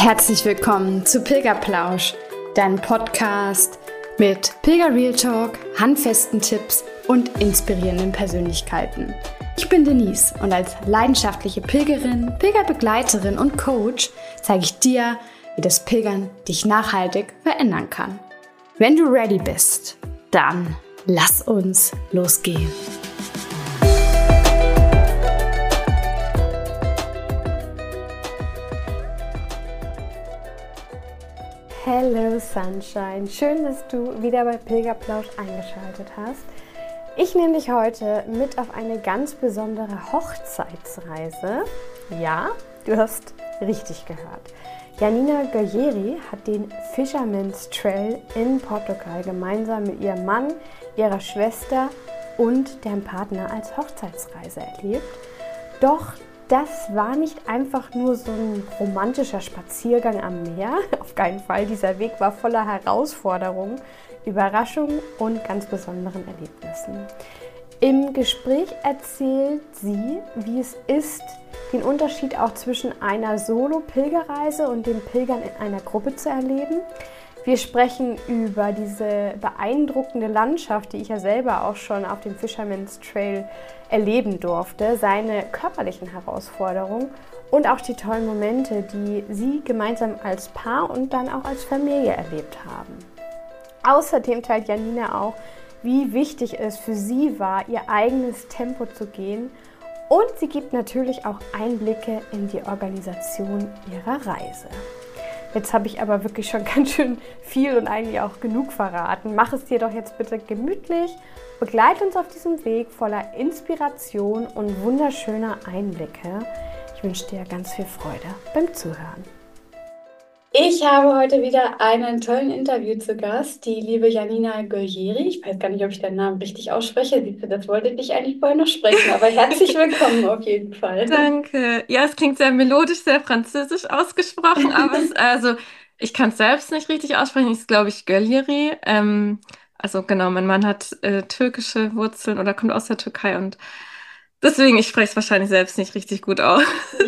Herzlich willkommen zu Pilgerplausch, deinem Podcast mit Pilger Real Talk, handfesten Tipps und inspirierenden Persönlichkeiten. Ich bin Denise und als leidenschaftliche Pilgerin, Pilgerbegleiterin und Coach zeige ich dir, wie das Pilgern dich nachhaltig verändern kann. Wenn du ready bist, dann lass uns losgehen. Hello Sunshine, schön, dass du wieder bei Pilgerplausch eingeschaltet hast. Ich nehme dich heute mit auf eine ganz besondere Hochzeitsreise. Ja, du hast richtig gehört. Janina Guerrieri hat den Fisherman's Trail in Portugal gemeinsam mit ihrem Mann, ihrer Schwester und deren Partner als Hochzeitsreise erlebt. Doch das war nicht einfach nur so ein romantischer Spaziergang am Meer. Auf keinen Fall. Dieser Weg war voller Herausforderungen, Überraschungen und ganz besonderen Erlebnissen. Im Gespräch erzählt sie, wie es ist, den Unterschied auch zwischen einer Solo-Pilgerreise und dem Pilgern in einer Gruppe zu erleben. Wir sprechen über diese beeindruckende Landschaft, die ich ja selber auch schon auf dem Fisherman's Trail erleben durfte, seine körperlichen Herausforderungen und auch die tollen Momente, die sie gemeinsam als Paar und dann auch als Familie erlebt haben. Außerdem teilt Janina auch, wie wichtig es für sie war, ihr eigenes Tempo zu gehen, und sie gibt natürlich auch Einblicke in die Organisation ihrer Reise. Jetzt habe ich aber wirklich schon ganz schön viel und eigentlich auch genug verraten. Mach es dir doch jetzt bitte gemütlich. Begleite uns auf diesem Weg voller Inspiration und wunderschöner Einblicke. Ich wünsche dir ganz viel Freude beim Zuhören. Ich habe heute wieder einen tollen Interview zu Gast, die liebe Janina Guerrieri. Ich weiß gar nicht, ob ich deinen Namen richtig ausspreche. Siehst du, das wollte ich eigentlich vorher noch sprechen, aber herzlich willkommen auf jeden Fall. Danke. Ja, es klingt sehr melodisch, sehr französisch ausgesprochen, aber ich kann es selbst nicht richtig aussprechen. Es ist, glaube ich, Guerrieri. Also genau, mein Mann hat türkische Wurzeln oder kommt aus der Türkei und deswegen, ich spreche es wahrscheinlich selbst nicht richtig gut aus.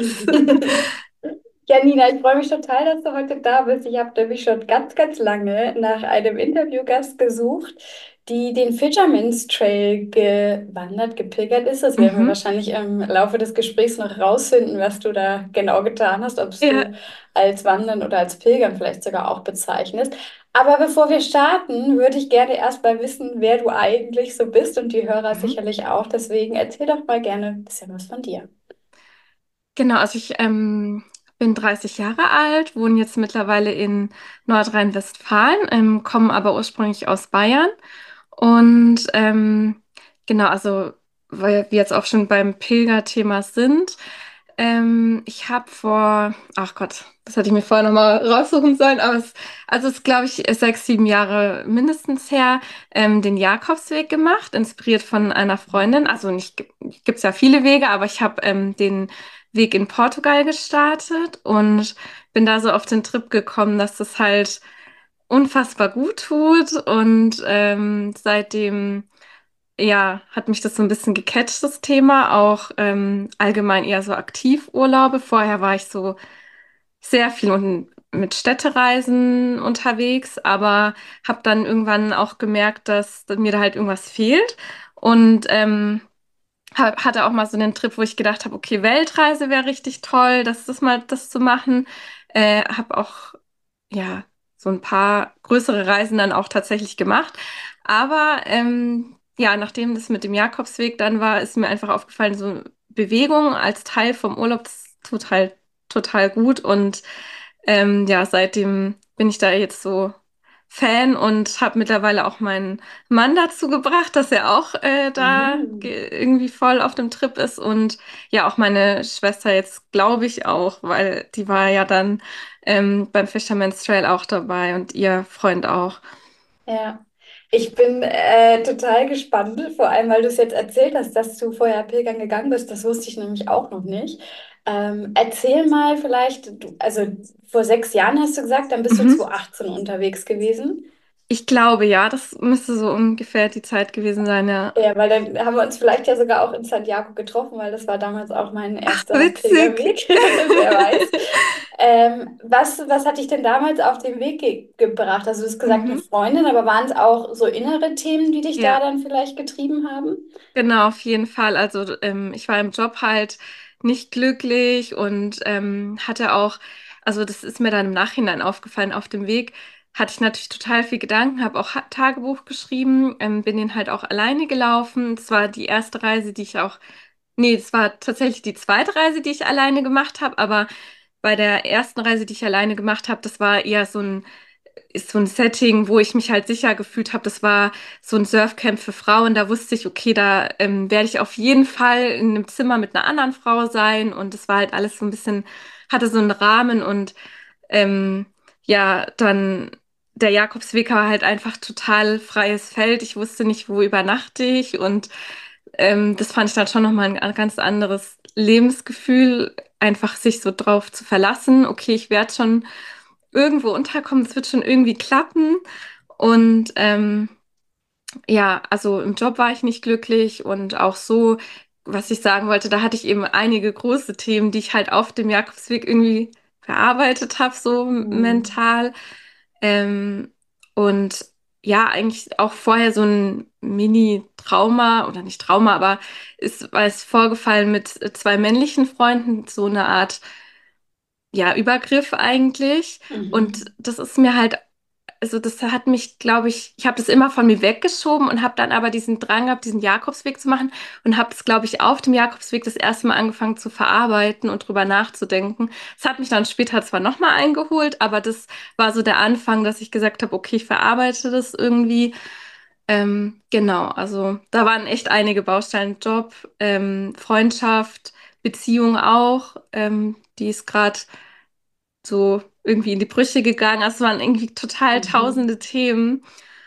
Janina, ich freue mich total, dass du heute da bist. Ich habe nämlich schon ganz, ganz lange nach einem Interviewgast gesucht, die den Fisherman's Trail gepilgert ist. Das werden wir Mhm. wahrscheinlich im Laufe des Gesprächs noch rausfinden, was du da genau getan hast, ob es Ja. du als Wandern oder als Pilgern vielleicht sogar auch bezeichnest. Aber bevor wir starten, würde ich gerne erst mal wissen, wer du eigentlich so bist und die Hörer Mhm. sicherlich auch. Deswegen erzähl doch mal gerne ein bisschen was von dir. Genau, also ich bin 30 Jahre alt, wohne jetzt mittlerweile in Nordrhein-Westfalen, komme aber ursprünglich aus Bayern. Und genau, also weil wir jetzt auch schon beim Pilgerthema sind, ich habe ach Gott, das hätte ich mir vorher nochmal raussuchen sollen, aber es ist, glaube ich, 6, 7 Jahre mindestens her, den Jakobsweg gemacht, inspiriert von einer Freundin. Also nicht, gibt's ja viele Wege, aber ich habe den Weg in Portugal gestartet und bin da so auf den Trip gekommen, dass das halt unfassbar gut tut und seitdem ja, hat mich das so ein bisschen gecatcht, das Thema, auch allgemein eher so Aktivurlaube. Vorher war ich so sehr viel mit Städtereisen unterwegs, aber habe dann irgendwann auch gemerkt, dass mir da halt irgendwas fehlt und hatte auch mal so einen Trip, wo ich gedacht habe, okay, Weltreise wäre richtig toll, das zu machen. Habe auch ja so ein paar größere Reisen dann auch tatsächlich gemacht. Aber ja, nachdem das mit dem Jakobsweg dann war, ist mir einfach aufgefallen, so Bewegung als Teil vom Urlaub, das tut halt total gut. Und ja, seitdem bin ich da jetzt so Fan und habe mittlerweile auch meinen Mann dazu gebracht, dass er auch Mhm. irgendwie voll auf dem Trip ist. Und ja, auch meine Schwester jetzt, glaube ich, auch, weil die war ja dann beim Fisherman's Trail auch dabei und ihr Freund auch. Ja, ich bin total gespannt, vor allem weil du es jetzt erzählt hast, dass du vorher pilgern gegangen bist. Das wusste ich nämlich auch noch nicht. Erzähl mal vielleicht, also vor 6 Jahren hast du gesagt, dann bist du Mhm. 2018 unterwegs gewesen. Ich glaube, ja, das müsste so ungefähr die Zeit gewesen sein, ja. Ja, weil dann haben wir uns vielleicht ja sogar auch in Santiago getroffen, weil das war damals auch mein Ach, erster witzig. Pilgerweg, wer weiß. was hat dich denn damals auf den Weg gebracht? Also du hast gesagt, eine Mhm. Freundin, aber waren es auch so innere Themen, die dich da Ja, dann vielleicht getrieben haben? genau, auf jeden Fall. Also ich war im Job halt nicht glücklich und hatte auch, also das ist mir dann im Nachhinein aufgefallen, auf dem Weg hatte ich natürlich total viel Gedanken, habe auch Tagebuch geschrieben, bin den halt auch alleine gelaufen. Das war die erste Reise, die ich auch, nee, es war tatsächlich die zweite Reise, die ich alleine gemacht habe, aber bei der ersten Reise, die ich alleine gemacht habe, das war eher ist so ein Setting, wo ich mich halt sicher gefühlt habe. Das war so ein Surfcamp für Frauen. Da wusste ich, okay, da werde ich auf jeden Fall in einem Zimmer mit einer anderen Frau sein. Und es war halt alles so ein bisschen, hatte so einen Rahmen und ähm, ja, dann der Jakobsweg war halt einfach total freies Feld. Ich wusste nicht, wo übernachte ich und das fand ich dann schon nochmal ein ganz anderes Lebensgefühl, einfach sich so drauf zu verlassen. Okay, ich werde schon irgendwo unterkommen, es wird schon irgendwie klappen. Und ja, also im Job war ich nicht glücklich und auch so, was ich sagen wollte, da hatte ich eben einige große Themen, die ich halt auf dem Jakobsweg irgendwie verarbeitet habe, so Hm. mental. Ähm, und ja, eigentlich auch vorher so ein Mini-Trauma oder nicht Trauma, aber war es vorgefallen mit zwei männlichen Freunden, so eine Art ja, Übergriff eigentlich. Und Mhm. das ist mir halt, also das hat mich, glaube ich habe das immer von mir weggeschoben und habe dann aber diesen Drang gehabt, diesen Jakobsweg zu machen und habe es, glaube ich, auf dem Jakobsweg das erste Mal angefangen zu verarbeiten und drüber nachzudenken. Es hat mich dann später zwar nochmal eingeholt, aber das war so der Anfang, dass ich gesagt habe, okay, ich verarbeite das irgendwie. Genau, also da waren echt einige Bausteine, Job, Freundschaft, Beziehung auch, die ist gerade so irgendwie in die Brüche gegangen. Also es waren irgendwie total Mhm. tausende Themen.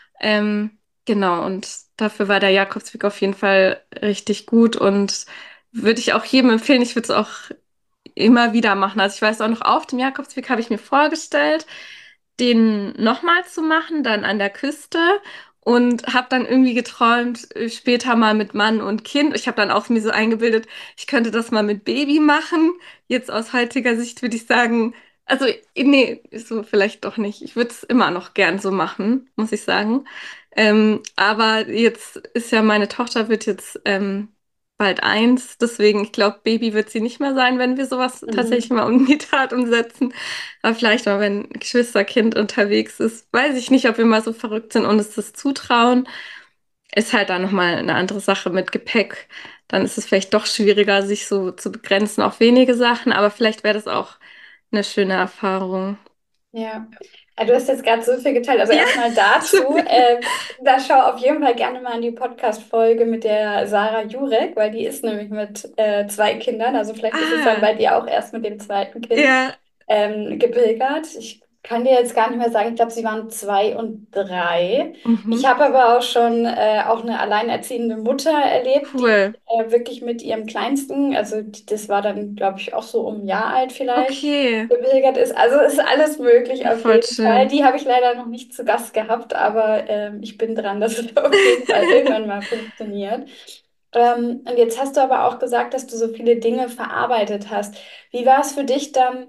Genau, und dafür war der Jakobsweg auf jeden Fall richtig gut und würde ich auch jedem empfehlen. Ich würde es auch immer wieder machen. Also ich weiß auch noch, auf dem Jakobsweg habe ich mir vorgestellt, den nochmal zu machen, dann an der Küste. Und habe dann irgendwie geträumt, später mal mit Mann und Kind. Ich habe dann auch mir so eingebildet, ich könnte das mal mit Baby machen. Jetzt aus heutiger Sicht würde ich sagen, also nee, so vielleicht doch nicht. Ich würde es immer noch gern so machen, muss ich sagen. Aber jetzt ist ja meine Tochter wird jetzt bald 1. Deswegen, ich glaube, Baby wird sie nicht mehr sein, wenn wir sowas tatsächlich Mhm. mal in die Tat umsetzen. Aber vielleicht mal, wenn ein Geschwisterkind unterwegs ist, weiß ich nicht, ob wir mal so verrückt sind und uns das zutrauen. Ist halt dann nochmal eine andere Sache mit Gepäck. Dann ist es vielleicht doch schwieriger, sich so zu begrenzen auf wenige Sachen. Aber vielleicht wäre das auch eine schöne Erfahrung. Ja, du hast jetzt gerade so viel geteilt. Also Ja, erstmal dazu, Entschuldigung. da schau auf jeden Fall gerne mal in die Podcast-Folge mit der Sarah Jurek, weil die ist nämlich mit zwei Kindern. Also vielleicht ist es dann Ah, bei dir auch erst mit dem zweiten Kind ja. gepilgert. Ich kann dir jetzt gar nicht mehr sagen, ich glaube, sie waren 2 und 3. Ich Mhm. habe aber auch schon auch eine alleinerziehende Mutter erlebt, die Cool. wirklich mit ihrem Kleinsten, also das war dann, glaube ich, auch so um ein Jahr alt vielleicht, Okay. gepilgert ist. Also ist alles möglich auf Voll jeden Fall. schön. Die habe ich leider noch nicht zu Gast gehabt, aber ich bin dran, dass es auf jeden Fall irgendwann mal funktioniert. Und jetzt hast du aber auch gesagt, dass du so viele Dinge verarbeitet hast. Wie war es für dich dann,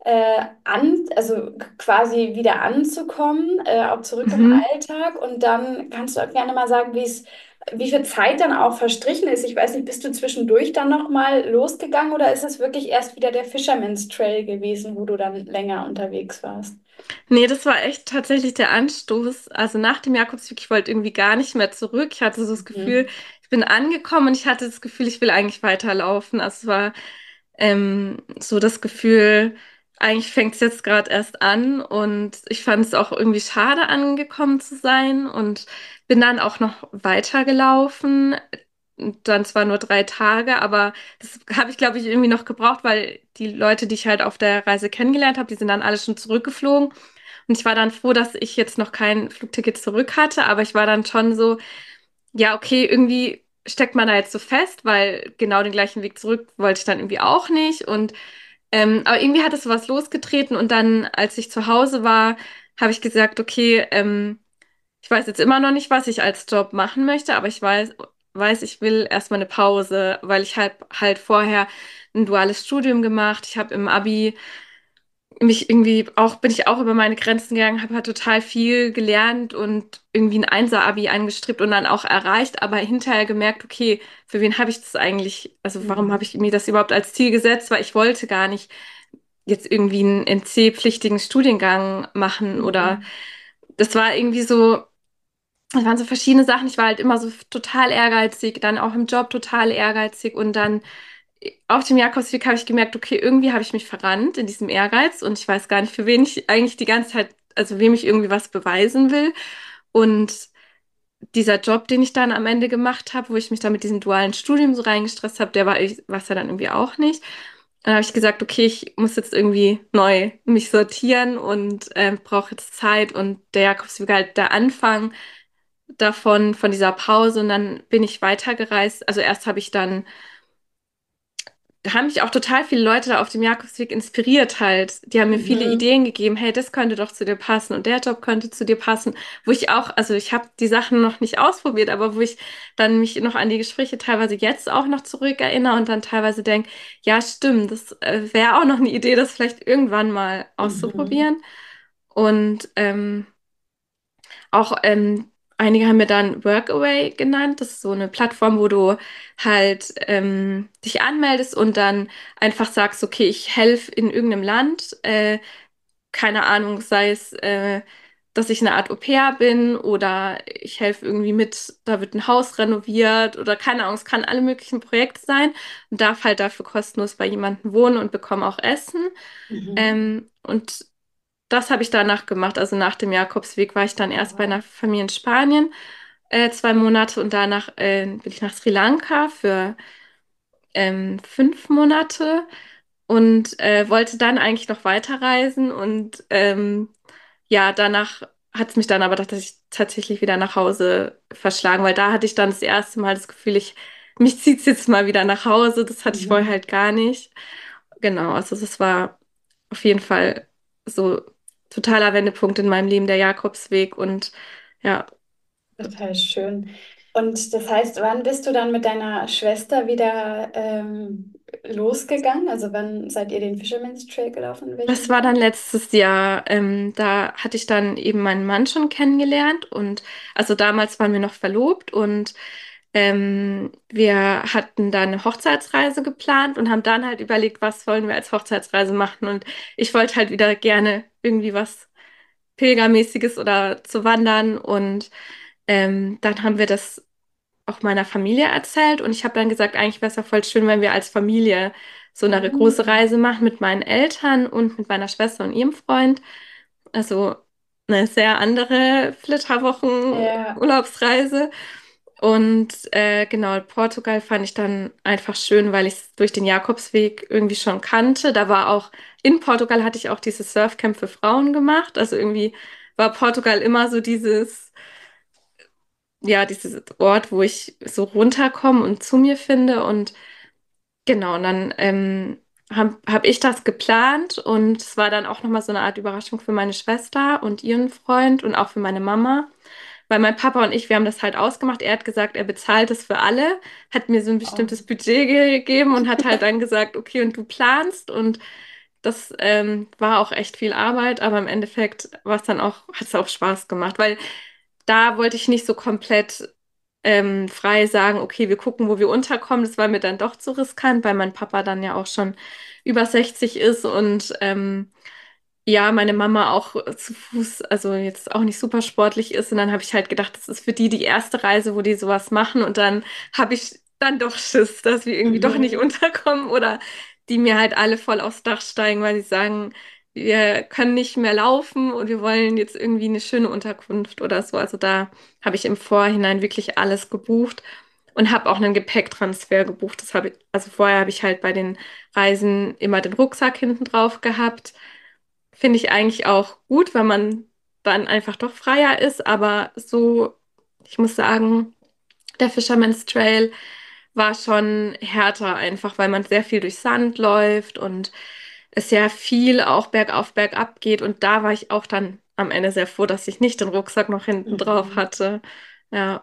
also quasi wieder anzukommen, auch zurück im Mhm. Alltag? Und dann kannst du auch gerne mal sagen, wie viel Zeit dann auch verstrichen ist. Ich weiß nicht, bist du zwischendurch dann noch mal losgegangen oder ist es wirklich erst wieder der Fisherman's Trail gewesen, wo du dann länger unterwegs warst? Nee, das war echt tatsächlich der Anstoß. Also nach dem Jakobsweg, ich wollte irgendwie gar nicht mehr zurück. Ich hatte so das Gefühl, Mhm. ich bin angekommen und ich hatte das Gefühl, ich will eigentlich weiterlaufen. Also es war so das Gefühl, eigentlich fängt es jetzt gerade erst an und ich fand es auch irgendwie schade, angekommen zu sein und bin dann auch noch weitergelaufen. Dann zwar nur 3 Tage, aber das habe ich, glaube ich, irgendwie noch gebraucht, weil die Leute, die ich halt auf der Reise kennengelernt habe, die sind dann alle schon zurückgeflogen. Und ich war dann froh, dass ich jetzt noch kein Flugticket zurück hatte, aber ich war dann schon so, ja, okay, irgendwie steckt man da jetzt so fest, weil genau den gleichen Weg zurück wollte ich dann irgendwie auch nicht. Und aber irgendwie hat es sowas losgetreten und dann, als ich zu Hause war, habe ich gesagt, okay, ich weiß jetzt immer noch nicht, was ich als Job machen möchte, aber weiß, ich will erstmal eine Pause, weil ich halt vorher ein duales Studium gemacht. Ich habe im Abi bin ich auch über meine Grenzen gegangen, habe halt total viel gelernt und irgendwie ein Einser-Abi angestrebt und dann auch erreicht, aber hinterher gemerkt, okay, für wen habe ich das eigentlich, also warum habe Mhm. ich mir das überhaupt als Ziel gesetzt, weil ich wollte gar nicht jetzt irgendwie einen NC-pflichtigen Studiengang machen oder Mhm. das war irgendwie so, es waren so verschiedene Sachen. Ich war halt immer so total ehrgeizig, dann auch im Job total ehrgeizig und dann auf dem Jakobsweg habe ich gemerkt, okay, irgendwie habe ich mich verrannt in diesem Ehrgeiz und ich weiß gar nicht, für wen ich eigentlich die ganze Zeit, also wem ich irgendwie was beweisen will. Und dieser Job, den ich dann am Ende gemacht habe, wo ich mich dann mit diesem dualen Studium so reingestresst habe, der war ich, was ja dann irgendwie auch nicht. Dann habe ich gesagt, okay, ich muss jetzt irgendwie neu mich sortieren und brauche jetzt Zeit. Und der Jakobsweg war halt der Anfang davon, von dieser Pause. Und dann bin ich weitergereist. Also erst habe ich dann da haben mich auch total viele Leute da auf dem Jakobsweg inspiriert halt. Die haben mir viele Mhm. Ideen gegeben, hey, das könnte doch zu dir passen und der Job könnte zu dir passen, wo ich auch, also ich habe die Sachen noch nicht ausprobiert, aber wo ich dann mich noch an die Gespräche teilweise jetzt auch noch zurückerinnere und dann teilweise denke, ja, stimmt, das wäre auch noch eine Idee, das vielleicht irgendwann mal Mhm. auszuprobieren. Und auch einige haben mir dann Workaway genannt. Das ist so eine Plattform, wo du halt dich anmeldest und dann einfach sagst, okay, ich helfe in irgendeinem Land. Keine Ahnung, sei es, dass ich eine Art Au-pair bin oder ich helfe irgendwie mit, da wird ein Haus renoviert oder keine Ahnung, es kann alle möglichen Projekte sein und darf halt dafür kostenlos bei jemandem wohnen und bekomme auch Essen. Mhm. Und das habe ich danach gemacht. Also nach dem Jakobsweg war ich dann Oh, erst bei einer wow. Familie in Spanien, 2 Monate und danach bin ich nach Sri Lanka für 5 Monate und wollte dann eigentlich noch weiterreisen und ja, danach hat es mich dann aber tatsächlich wieder nach Hause verschlagen, weil da hatte ich dann das erste Mal das Gefühl, mich zieht es jetzt mal wieder nach Hause. Das hatte ich vorher Mhm. halt gar nicht. Genau, also das war auf jeden Fall so totaler Wendepunkt in meinem Leben, der Jakobsweg. Und ja, Total schön. Und das heißt, wann bist du dann mit deiner Schwester wieder losgegangen? Also wann seid ihr den Fisherman's Trail gelaufen? In welchem das war Jahr? dann letztes Jahr. Da hatte ich dann eben meinen Mann schon kennengelernt. Und also damals waren wir noch verlobt und wir hatten dann eine Hochzeitsreise geplant und haben dann halt überlegt, was wollen wir als Hochzeitsreise machen. Und ich wollte halt wieder gerne irgendwie was Pilgermäßiges oder zu wandern. Und dann haben wir das auch meiner Familie erzählt und ich habe dann gesagt, eigentlich wäre es ja voll schön, wenn wir als Familie so eine große Mhm. Reise machen mit meinen Eltern und mit meiner Schwester und ihrem Freund. Also eine sehr andere Ja. Flitterwochen-Urlaubsreise. Und genau, Portugal fand ich dann einfach schön, weil ich es durch den Jakobsweg irgendwie schon kannte. Da war auch, in Portugal hatte ich auch dieses Surfcamp für Frauen gemacht. Also irgendwie war Portugal immer so dieses Ort, wo ich so runterkomme und zu mir finde. Und genau, und dann hab ich das geplant und es war dann auch nochmal so eine Art Überraschung für meine Schwester und ihren Freund und auch für meine Mama. Weil mein Papa und ich, wir haben das halt ausgemacht. Er hat gesagt, er bezahlt es für alle, hat mir so ein Oh. bestimmtes Budget gegeben und hat halt dann gesagt, okay, und du planst. Und das war auch echt viel Arbeit, aber im Endeffekt war es dann auch, hat es auch Spaß gemacht, weil da wollte ich nicht so komplett frei sagen, okay, wir gucken, wo wir unterkommen. Das war mir dann doch zu riskant, weil mein Papa dann ja auch schon über 60 ist und ja, meine Mama auch zu Fuß, also jetzt auch nicht super sportlich ist. Und dann habe ich halt gedacht, das ist für die die erste Reise, wo die sowas machen. Und dann habe ich dann doch Schiss, dass wir irgendwie doch nicht Mhm. unterkommen oder die mir halt alle voll aufs Dach steigen, weil sie sagen, wir können nicht mehr laufen und wir wollen jetzt irgendwie eine schöne Unterkunft oder so. Also da habe ich im Vorhinein wirklich alles gebucht und habe auch einen Gepäcktransfer gebucht. Also vorher habe ich halt bei den Reisen immer den Rucksack hinten drauf gehabt. Finde ich eigentlich auch gut, weil man dann einfach doch freier ist. Aber so, ich muss sagen, der Fisherman's Trail war schon härter einfach, weil man sehr viel durch Sand läuft und es ja viel auch bergauf, bergab geht. Und da war ich auch dann am Ende sehr froh, dass ich nicht den Rucksack noch hinten drauf Mhm. hatte. Ja.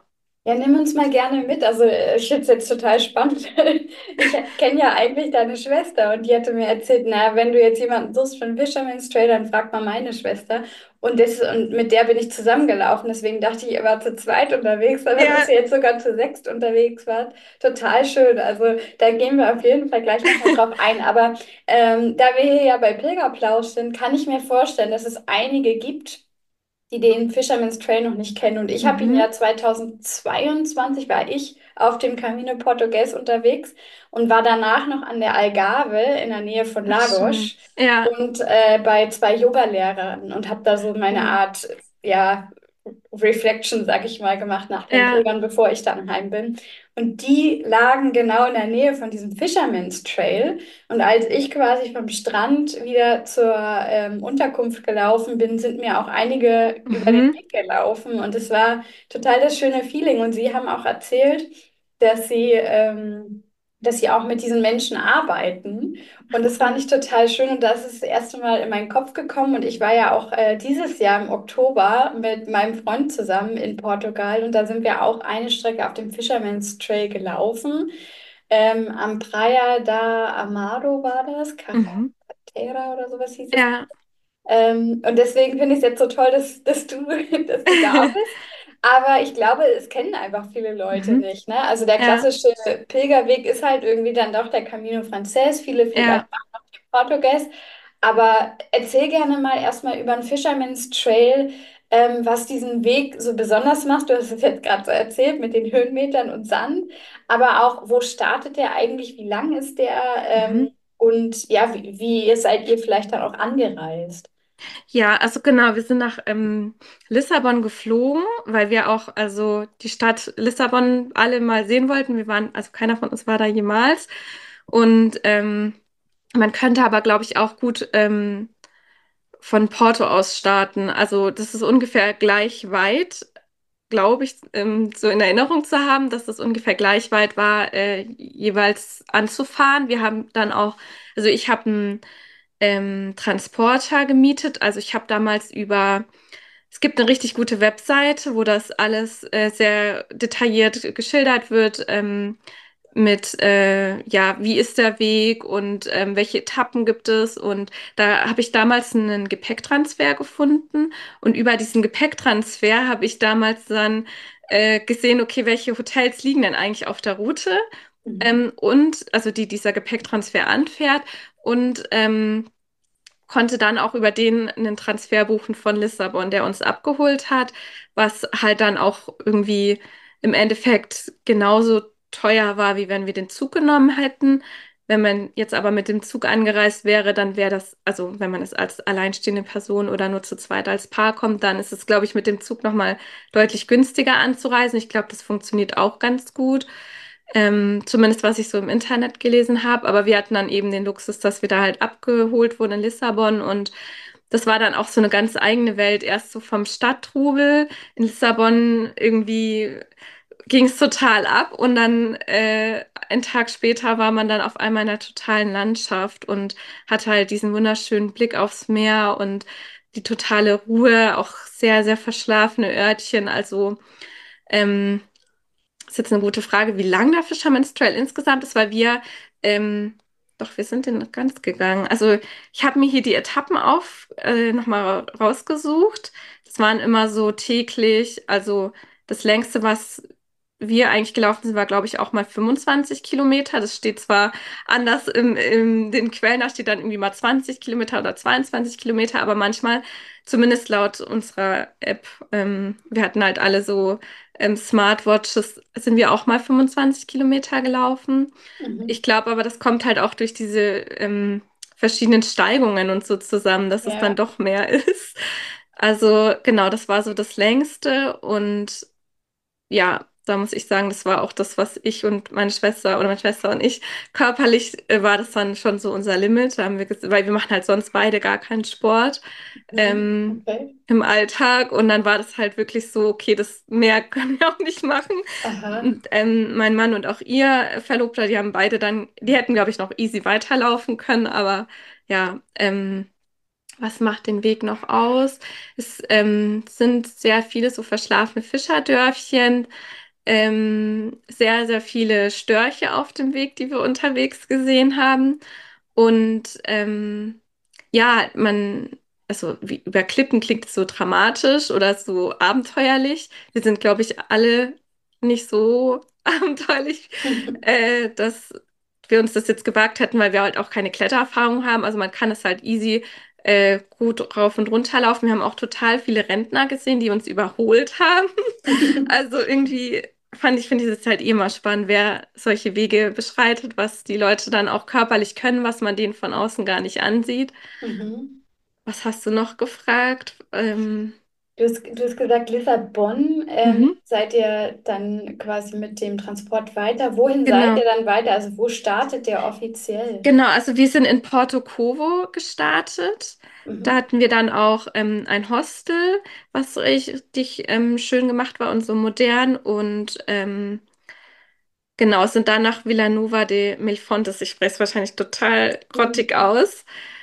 Ja, nimm uns mal gerne mit. Also ich finde es jetzt total spannend. Ich kenne ja eigentlich deine Schwester und die hatte mir erzählt, na, wenn du jetzt jemanden suchst für einen Fisherman's Trail, dann frag mal meine Schwester. Und mit der bin ich zusammengelaufen. Deswegen dachte ich, ihr wart zu zweit unterwegs, aber dass Ja. ihr jetzt sogar zu sechst unterwegs wart. Total schön. Also da gehen wir auf jeden Fall gleich nochmal drauf ein. Aber da wir hier ja bei Pilgerplausch sind, kann ich mir vorstellen, dass es einige gibt, die den Fisherman's Trail noch nicht kennen. Und ich habe ihn Mhm. ja 2022, war ich auf dem Camino Portugues unterwegs und war danach noch an der Algarve in der Nähe von Ach, schön. Lagos Ja. und bei zwei Yogalehrern und habe da so meine Oh. Art, ja, Reflection, sag ich mal, gemacht nach dem Ja. Pilgern, bevor ich dann heim bin. Und die lagen genau in der Nähe von diesem Fisherman's Trail. Und als ich quasi vom Strand wieder zur Unterkunft gelaufen bin, sind mir auch einige über den Mhm. Weg gelaufen. Und es war total das schöne Feeling. Und sie haben auch erzählt, dass dass sie auch mit diesen Menschen arbeiten. Und das fand Cool. ich total schön und das ist das erste Mal in meinen Kopf gekommen. Und ich war ja auch dieses Jahr im Oktober mit meinem Freund zusammen in Portugal und da sind wir auch eine Strecke auf dem Fisherman's Trail gelaufen. Am Praia da Amado war das, Mhm. Carretera oder sowas hieß es. Ja. Und deswegen finde ich es jetzt so toll, dass du da bist. Aber ich glaube, es kennen einfach viele Leute Mhm. nicht, ne? Also der Ja. klassische Pilgerweg ist halt irgendwie dann doch der Camino Frances, viele vielleicht Ja. auch noch Portugues. Aber erzähl gerne mal erstmal über den Fisherman's Trail, was diesen Weg so besonders macht. Du hast es jetzt gerade so erzählt mit den Höhenmetern und Sand. Aber auch, wo startet der eigentlich? Wie lang ist der? Mhm. Und ja, wie seid ihr vielleicht dann auch angereist? Ja, also genau, wir sind nach Lissabon geflogen, weil wir auch, also die Stadt Lissabon alle mal sehen wollten. Wir waren, also keiner von uns war da jemals. Und man könnte aber, glaube ich, auch gut von Porto aus starten. Also das ist ungefähr gleich weit, glaube ich, so in Erinnerung zu haben, dass das ungefähr gleich weit war, jeweils anzufahren. Wir haben dann auch, also ich habe einen Transporter gemietet. Also ich habe damals über, es gibt eine richtig gute Webseite, wo das alles sehr detailliert geschildert wird. Mit, ja, wie ist der Weg und welche Etappen gibt es. Und da habe ich damals einen Gepäcktransfer gefunden. Und über diesen Gepäcktransfer habe ich damals dann gesehen, okay, welche Hotels liegen denn eigentlich auf der Route? Mhm. Und also die dieser Gepäcktransfer anfährt. Und konnte dann auch über den einen Transfer buchen von Lissabon, der uns abgeholt hat, was halt dann auch irgendwie im Endeffekt genauso teuer war, wie wenn wir den Zug genommen hätten. Wenn man jetzt aber mit dem Zug angereist wäre, dann wäre das, also wenn man es als alleinstehende Person oder nur zu zweit als Paar kommt, dann ist es, glaube ich, mit dem Zug nochmal deutlich günstiger anzureisen. Ich glaube, das funktioniert auch ganz gut. Zumindest was ich so im Internet gelesen habe. Aber wir hatten dann eben den Luxus, dass wir da halt abgeholt wurden in Lissabon und das war dann auch so eine ganz eigene Welt. Erst so vom Stadttrubel in Lissabon irgendwie ging es total ab und dann einen Tag später war man dann auf einmal in einer totalen Landschaft und hatte halt diesen wunderschönen Blick aufs Meer und die totale Ruhe, auch sehr, sehr verschlafene Örtchen. Also ähm, ist jetzt eine gute Frage, wie lang der Fisherman's Trail insgesamt ist, weil wir, ähm, doch, wir sind den noch ganz gegangen. Also ich habe mir hier die Etappen nochmal rausgesucht. Das waren immer so täglich, also das längste, was wir eigentlich gelaufen sind, war, glaube ich, auch mal 25 Kilometer. Das steht zwar anders in den Quellen, da steht dann irgendwie mal 20 Kilometer oder 22 Kilometer, aber manchmal, zumindest laut unserer App, wir hatten halt alle so Smartwatches, sind wir auch mal 25 Kilometer gelaufen. Mhm. Ich glaube aber, das kommt halt auch durch diese verschiedenen Steigungen und so zusammen, dass es dann Ja. doch mehr ist. Also genau, das war so das längste und ja, da muss ich sagen, das war auch das, was ich und meine Schwester oder meine Schwester und ich körperlich war das dann schon so unser Limit. Da haben wir weil wir machen halt sonst beide gar keinen Sport Mhm. ähm, Okay. im Alltag und dann war das halt wirklich so, okay, das mehr können wir auch nicht machen. Aha. Und, mein Mann und auch ihr Verlobter, die haben beide dann, die hätten, glaube ich, noch easy weiterlaufen können, aber ja, was macht den Weg noch aus? Es sind sehr viele so verschlafene Fischerdörfchen. sehr, sehr viele Störche auf dem Weg, die wir unterwegs gesehen haben. Und ja, also wie, über Klippen klingt es so dramatisch oder so abenteuerlich. Wir sind, glaube ich, alle nicht so abenteuerlich, dass wir uns das jetzt gewagt hätten, weil wir halt auch keine Klettererfahrung haben. Also man kann es halt easy gut rauf und runter laufen. Wir haben auch total viele Rentner gesehen, die uns überholt haben. Also irgendwie finde ich es halt eh mal spannend, wer solche Wege beschreitet, was die Leute dann auch körperlich können, was man denen von außen gar nicht ansieht. Mhm. Was hast du noch gefragt? Du hast gesagt, Lissabon, Mhm, seid ihr dann quasi mit dem Transport weiter? Wohin seid genau. ihr dann weiter? Also wo startet der offiziell? Genau, also wir sind in Porto Covo gestartet. Da Mhm. hatten wir dann auch ein Hostel, was richtig schön gemacht war und so modern. Und genau, sind dann nach Villanova de Mil-Fontes. Ich spreche es wahrscheinlich total grottig Mhm. aus.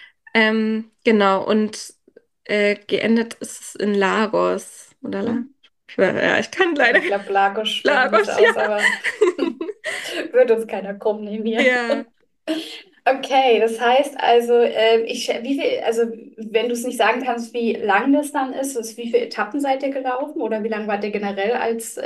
Genau, und geendet ist es in Lagos. Oder Mhm. ja, ich kann leider Ich glaube, Lagos sprechen wir es Lagos, ja. aus, aber wird uns keiner krumm nehmen hier. Ja. Okay, das heißt also, wie viel, also wenn du es nicht sagen kannst, wie lang das dann ist, wie viele Etappen seid ihr gelaufen oder wie lang wart ihr generell als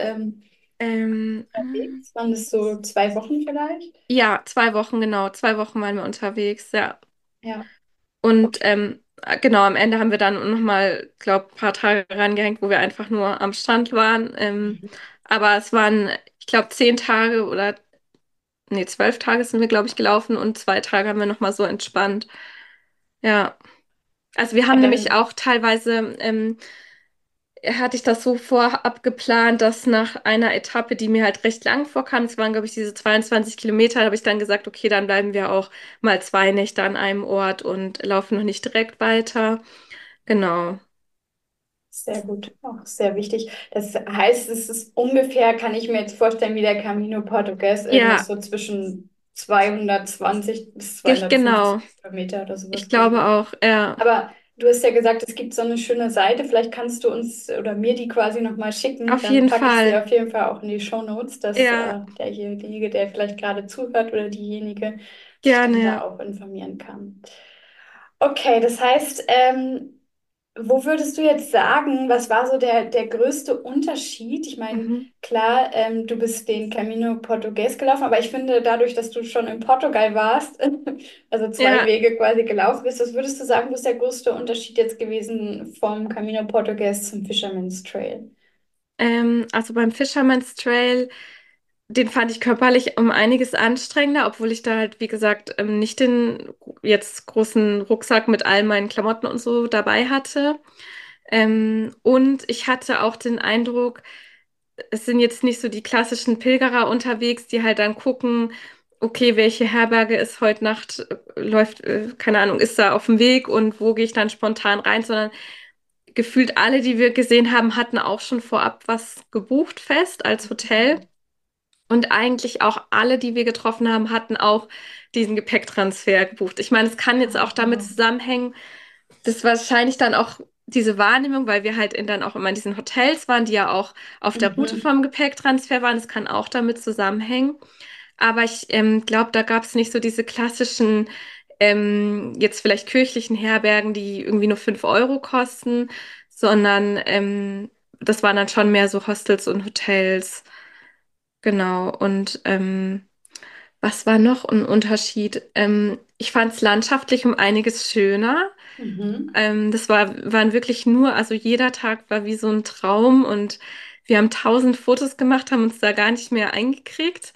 unterwegs? Waren das so 2 Wochen vielleicht? Ja, 2 Wochen, genau. 2 Wochen waren wir unterwegs, ja. Ja, Und okay. genau, am Ende haben wir dann nochmal, glaube ein paar Tage rangehängt, wo wir einfach nur am Strand waren. Aber es waren, ich glaube, 10 Tage oder, nee, 12 Tage sind wir, glaube ich, gelaufen und 2 Tage haben wir nochmal so entspannt. Ja. Also wir Ja, haben nämlich dann, auch teilweise, hatte ich das so vorab geplant, dass nach einer Etappe, die mir halt recht lang vorkam, es waren, glaube ich, diese 22 Kilometer, habe ich dann gesagt, okay, dann bleiben wir auch mal 2 Nächte an einem Ort und laufen noch nicht direkt weiter. Genau. sehr gut, auch sehr wichtig. Das heißt, es ist ungefähr, kann ich mir jetzt vorstellen, wie der Camino Portugues, irgendwas Ja, so zwischen 220 bis ich 250 genau. Kilometer oder Ich sowas glaube gewesen. auch, ja. Aber du hast ja gesagt, es gibt so eine schöne Seite. Vielleicht kannst du uns oder mir die quasi nochmal schicken. Auf Dann jeden packe ich sie Fall. auf jeden Fall auch in die Shownotes, dass Ja, derjenige, der vielleicht gerade zuhört oder diejenige sich dann da gerne. auch informieren kann. Okay, das heißt, wo würdest du jetzt sagen, was war so der größte Unterschied? Ich meine, Mhm. klar, du bist den Camino Portugues gelaufen, aber ich finde, dadurch, dass du schon in Portugal warst, also zwei Ja, Wege quasi gelaufen bist, was würdest du sagen, wo ist der größte Unterschied jetzt gewesen vom Camino Portugues zum Fisherman's Trail? also beim Fisherman's Trail. Den fand ich körperlich um einiges anstrengender, obwohl ich da halt, wie gesagt, nicht den jetzt großen Rucksack mit all meinen Klamotten und so dabei hatte. Und ich hatte auch den Eindruck, es sind jetzt nicht so die klassischen Pilgerer unterwegs, die halt dann gucken, okay, welche Herberge ist heute Nacht, läuft, keine Ahnung, ist da auf dem Weg und wo gehe ich dann spontan rein, sondern gefühlt alle, die wir gesehen haben, hatten auch schon vorab was gebucht fest als Hotel. Und eigentlich auch alle, die wir getroffen haben, hatten auch diesen Gepäcktransfer gebucht. Ich meine, es kann jetzt auch damit Ah, zusammenhängen, dass wahrscheinlich dann auch diese Wahrnehmung, weil wir halt dann auch immer in diesen Hotels waren, die ja auch auf der Route mhm. vom Gepäcktransfer waren. Das kann auch damit zusammenhängen. Aber ich glaube, da gab es nicht so diese klassischen, jetzt vielleicht kirchlichen Herbergen, die irgendwie nur 5 Euro kosten, sondern das waren dann schon mehr so Hostels und Hotels. Genau. Und was war noch ein Unterschied? Ich fand es landschaftlich um einiges schöner. Mhm. Waren wirklich nur, also jeder Tag war wie so ein Traum und wir haben 1000 Fotos gemacht, haben uns da gar nicht mehr eingekriegt.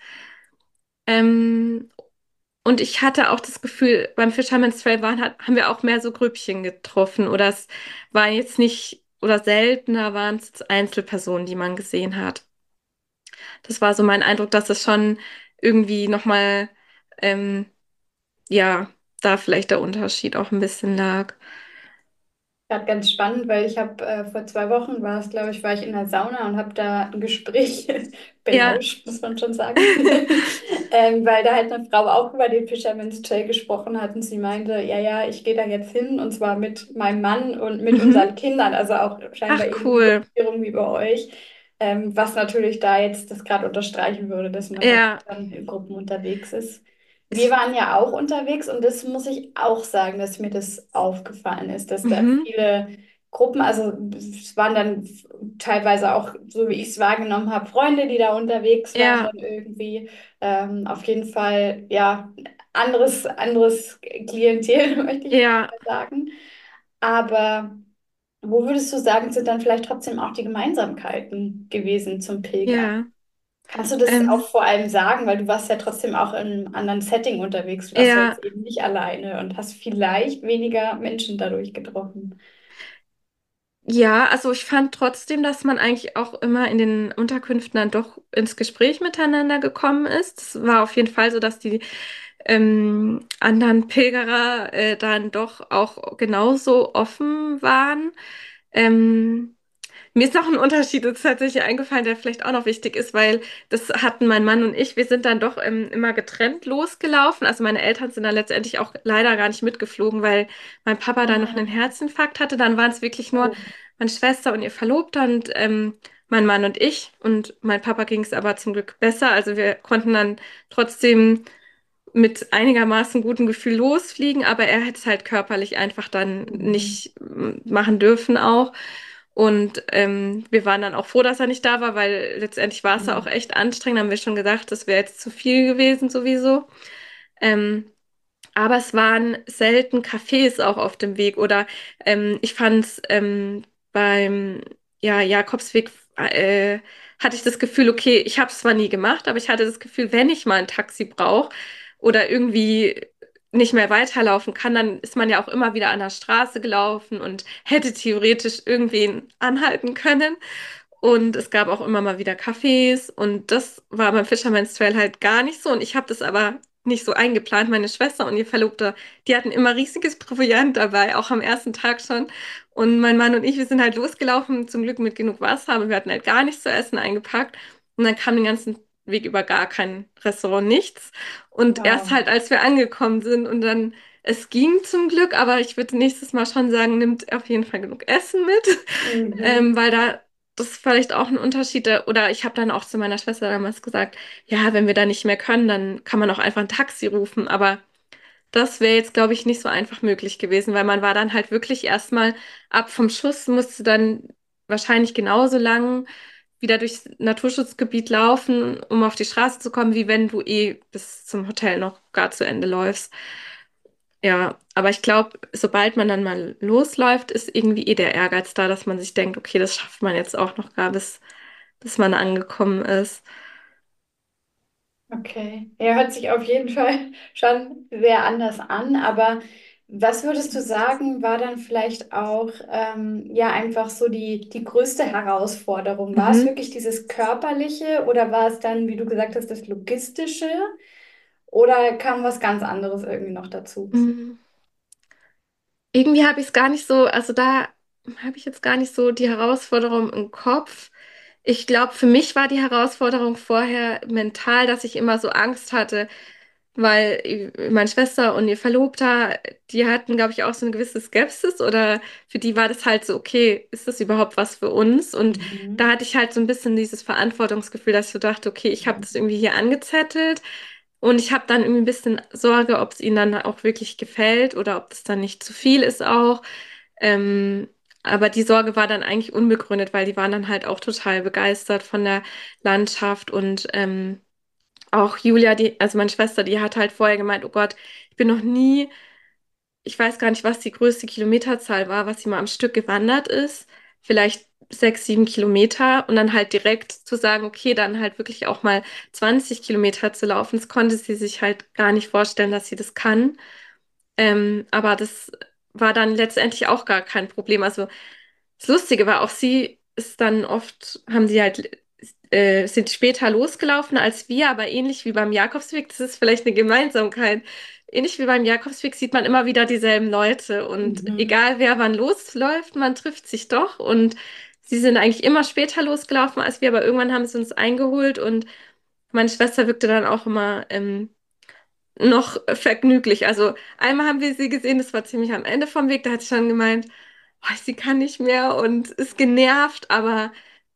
Ähm, und ich hatte auch das Gefühl, beim Fisherman's Trail haben wir auch mehr so Grüppchen getroffen oder es waren jetzt nicht, oder seltener waren es Einzelpersonen, die man gesehen hat. Das war so mein Eindruck, dass es schon irgendwie nochmal, ähm, ja, da vielleicht der Unterschied auch ein bisschen lag. Gerade ganz spannend, weil ich habe vor 2 Wochen war es, glaube ich, war ich in der Sauna und habe da ein Gespräch Ja, belauscht, muss man schon sagen, weil da halt eine Frau auch über den Fisherman's Trail gesprochen hat und sie meinte, ja, ja, ich gehe da jetzt hin und zwar mit meinem Mann und mit mhm. unseren Kindern, also auch Ach scheinbar ähnliche cool. Gruppierung wie bei euch. Was natürlich da jetzt das gerade unterstreichen würde, dass man da Ja, dann in Gruppen unterwegs ist. Wir ich, waren ja auch unterwegs und das muss ich auch sagen, dass mir das aufgefallen ist, dass da mhm, viele Gruppen, also es waren dann teilweise auch, so wie ich es wahrgenommen habe, Freunde, die da unterwegs waren, ja, dann irgendwie auf jeden Fall, ja, anderes Klientel, möchte ich jetzt ja, mal sagen. Aber wo würdest du sagen, sind dann vielleicht trotzdem auch die Gemeinsamkeiten gewesen zum Pilgern? ja, Kannst du das auch ähm, vor allem sagen, weil du warst ja trotzdem auch in einem anderen Setting unterwegs. Du warst ja ja. jetzt eben nicht alleine und hast vielleicht weniger Menschen dadurch getroffen. Ja, also ich fand trotzdem, dass man eigentlich auch immer in den Unterkünften dann doch ins Gespräch miteinander gekommen ist. Es war auf jeden Fall so, dass die anderen Pilgerer dann doch auch genauso offen waren. Ähm, Mir ist noch ein Unterschied jetzt tatsächlich eingefallen, der vielleicht auch noch wichtig ist, weil das hatten mein Mann und ich, wir sind dann doch immer getrennt losgelaufen. Also meine Eltern sind dann letztendlich auch leider gar nicht mitgeflogen, weil mein Papa dann noch einen Ah, Herzinfarkt hatte. Dann waren es wirklich nur oh, meine Schwester und ihr Verlobter und mein Mann und ich. Und mein Papa ging es aber zum Glück besser. Also wir konnten dann trotzdem mit einigermaßen gutem Gefühl losfliegen, aber er hätte es halt körperlich einfach dann mhm. nicht machen dürfen auch. Und wir waren dann auch froh, dass er nicht da war, weil letztendlich war es ja auch Mhm. echt anstrengend. Haben wir schon gedacht, das wäre jetzt zu viel gewesen sowieso. Ähm, aber es waren selten Cafés auch auf dem Weg. Oder ich fand es beim Jakobsweg hatte ich das Gefühl, okay, ich habe es zwar nie gemacht, aber ich hatte das Gefühl, wenn ich mal ein Taxi brauche oder irgendwie nicht mehr weiterlaufen kann, dann ist man ja auch immer wieder an der Straße gelaufen und hätte theoretisch irgendwen anhalten können. Und es gab auch immer mal wieder Cafés und das war beim Fisherman's Trail halt gar nicht so. Und ich habe das aber nicht so eingeplant. Meine Schwester und ihr Verlobter, die hatten immer riesiges Proviant dabei, auch am ersten Tag schon. Und mein Mann und ich, wir sind halt losgelaufen, zum Glück mit genug Wasser, aber wir hatten halt gar nichts zu essen eingepackt. Und dann kam den ganzen Weg über gar kein Restaurant, nichts. Und erst Wow. halt, als wir angekommen sind und dann, es ging zum Glück, aber ich würde nächstes Mal schon sagen, nimmt auf jeden Fall genug Essen mit, Mhm. weil da das ist vielleicht auch ein Unterschied. Oder ich habe dann auch zu meiner Schwester damals gesagt, ja, wenn wir da nicht mehr können, dann kann man auch einfach ein Taxi rufen. Aber das wäre jetzt, glaube ich, nicht so einfach möglich gewesen, weil man war dann halt wirklich erstmal ab vom Schuss, musste dann wahrscheinlich genauso lang wieder durchs Naturschutzgebiet laufen, um auf die Straße zu kommen, wie wenn du eh bis zum Hotel noch gar zu Ende läufst. Ja, aber ich glaube, sobald man dann mal losläuft, ist irgendwie eh der Ehrgeiz da, dass man sich denkt, okay, das schafft man jetzt auch noch gar bis man angekommen ist. Okay. Ja, hört sich auf jeden Fall schon sehr anders an, aber was würdest du sagen, war dann vielleicht auch ja einfach so die größte Herausforderung? War es Mhm. wirklich dieses Körperliche oder war es dann, wie du gesagt hast, das Logistische oder kam was ganz anderes irgendwie noch dazu? Mhm. Irgendwie habe ich es gar nicht so, also da habe ich jetzt gar nicht so die Herausforderung im Kopf. Ich glaube, für mich war die Herausforderung vorher mental, dass ich immer so Angst hatte, weil meine Schwester und ihr Verlobter, die hatten, glaube ich, auch so eine gewisse Skepsis oder für die war das halt so, okay, ist das überhaupt was für uns? Und da Mhm. hatte ich halt so ein bisschen dieses Verantwortungsgefühl, dass ich so dachte, okay, ich habe das irgendwie hier angezettelt und ich habe dann irgendwie ein bisschen Sorge, ob es ihnen dann auch wirklich gefällt oder ob das dann nicht zu viel ist auch. Ähm, aber die Sorge war dann eigentlich unbegründet, weil die waren dann halt auch total begeistert von der Landschaft und auch Julia, also meine Schwester, die hat halt vorher gemeint, oh Gott, ich bin noch nie, ich weiß gar nicht, was die größte Kilometerzahl war, was sie mal am Stück gewandert ist. Vielleicht 6, 7 Kilometer und dann halt direkt zu sagen, okay, dann halt wirklich auch mal 20 Kilometer zu laufen. Das konnte sie sich halt gar nicht vorstellen, dass sie das kann. Aber das war dann letztendlich auch gar kein Problem. Also das Lustige war auch, sie ist dann oft, haben sie halt, sind später losgelaufen als wir, aber ähnlich wie beim Jakobsweg, das ist vielleicht eine Gemeinsamkeit. Ähnlich wie beim Jakobsweg sieht man immer wieder dieselben Leute und Mhm. egal wer wann losläuft, man trifft sich doch und sie sind eigentlich immer später losgelaufen als wir, aber irgendwann haben sie uns eingeholt und meine Schwester wirkte dann auch immer noch vergnüglich. Also einmal haben wir sie gesehen, das war ziemlich am Ende vom Weg, da hat sie schon gemeint, oh, sie kann nicht mehr und ist genervt, aber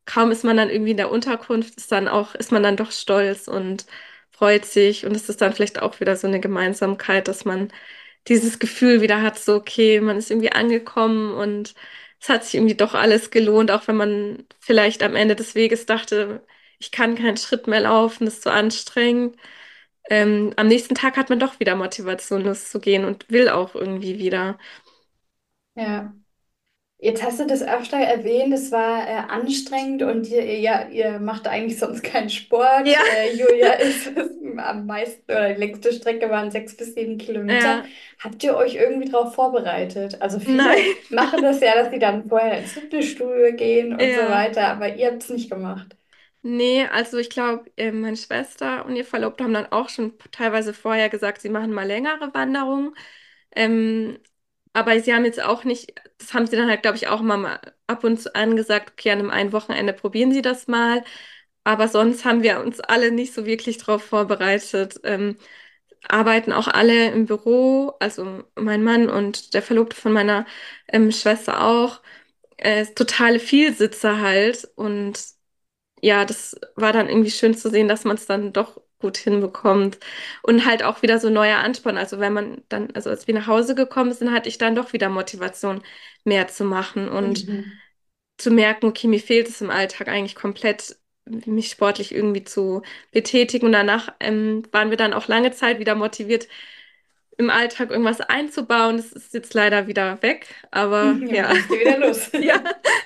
kaum ist man dann irgendwie in der Unterkunft, ist man dann doch stolz und freut sich. Und es ist dann vielleicht auch wieder so eine Gemeinsamkeit, dass man dieses Gefühl wieder hat, so, okay, man ist irgendwie angekommen und es hat sich irgendwie doch alles gelohnt, auch wenn man vielleicht am Ende des Weges dachte, ich kann keinen Schritt mehr laufen, das ist zu anstrengend. Am nächsten Tag hat man doch wieder Motivation, loszugehen und will auch irgendwie wieder. Ja. Jetzt hast du das öfter erwähnt, es war anstrengend und ihr macht eigentlich sonst keinen Sport. Ja, Julia ist es am meisten, oder die längste Strecke waren 6 bis 7 Kilometer. ja, Habt ihr euch irgendwie darauf vorbereitet? Also nein, viele machen das ja, dass sie dann vorher ins Fitnessstudio gehen und so ja. weiter, aber ihr habt es nicht gemacht. Nee, also ich glaube, meine Schwester und ihr Verlobter haben dann auch schon teilweise vorher gesagt, sie machen mal längere Wanderungen. Ähm, aber sie haben jetzt auch nicht, das haben sie dann halt, glaube ich, auch mal ab und zu angesagt, okay, an einem einen Wochenende probieren sie das mal. Aber sonst haben wir uns alle nicht so wirklich darauf vorbereitet. Arbeiten auch alle im Büro, also mein Mann und der Verlobte von meiner Schwester auch. Totale Vielsitzer halt. Und ja, das war dann irgendwie schön zu sehen, dass man es dann doch gut hinbekommt. Und halt auch wieder so neuer Ansporn. Also wenn man dann, also als wir nach Hause gekommen sind, hatte ich dann doch wieder Motivation, mehr zu machen und Mhm. zu merken, okay, mir fehlt es im Alltag eigentlich komplett, mich sportlich irgendwie zu betätigen. Und danach waren wir dann auch lange Zeit wieder motiviert, im Alltag irgendwas einzubauen. Das ist jetzt leider wieder weg, aber Jetzt ja. müsst ihr wieder los. Ja,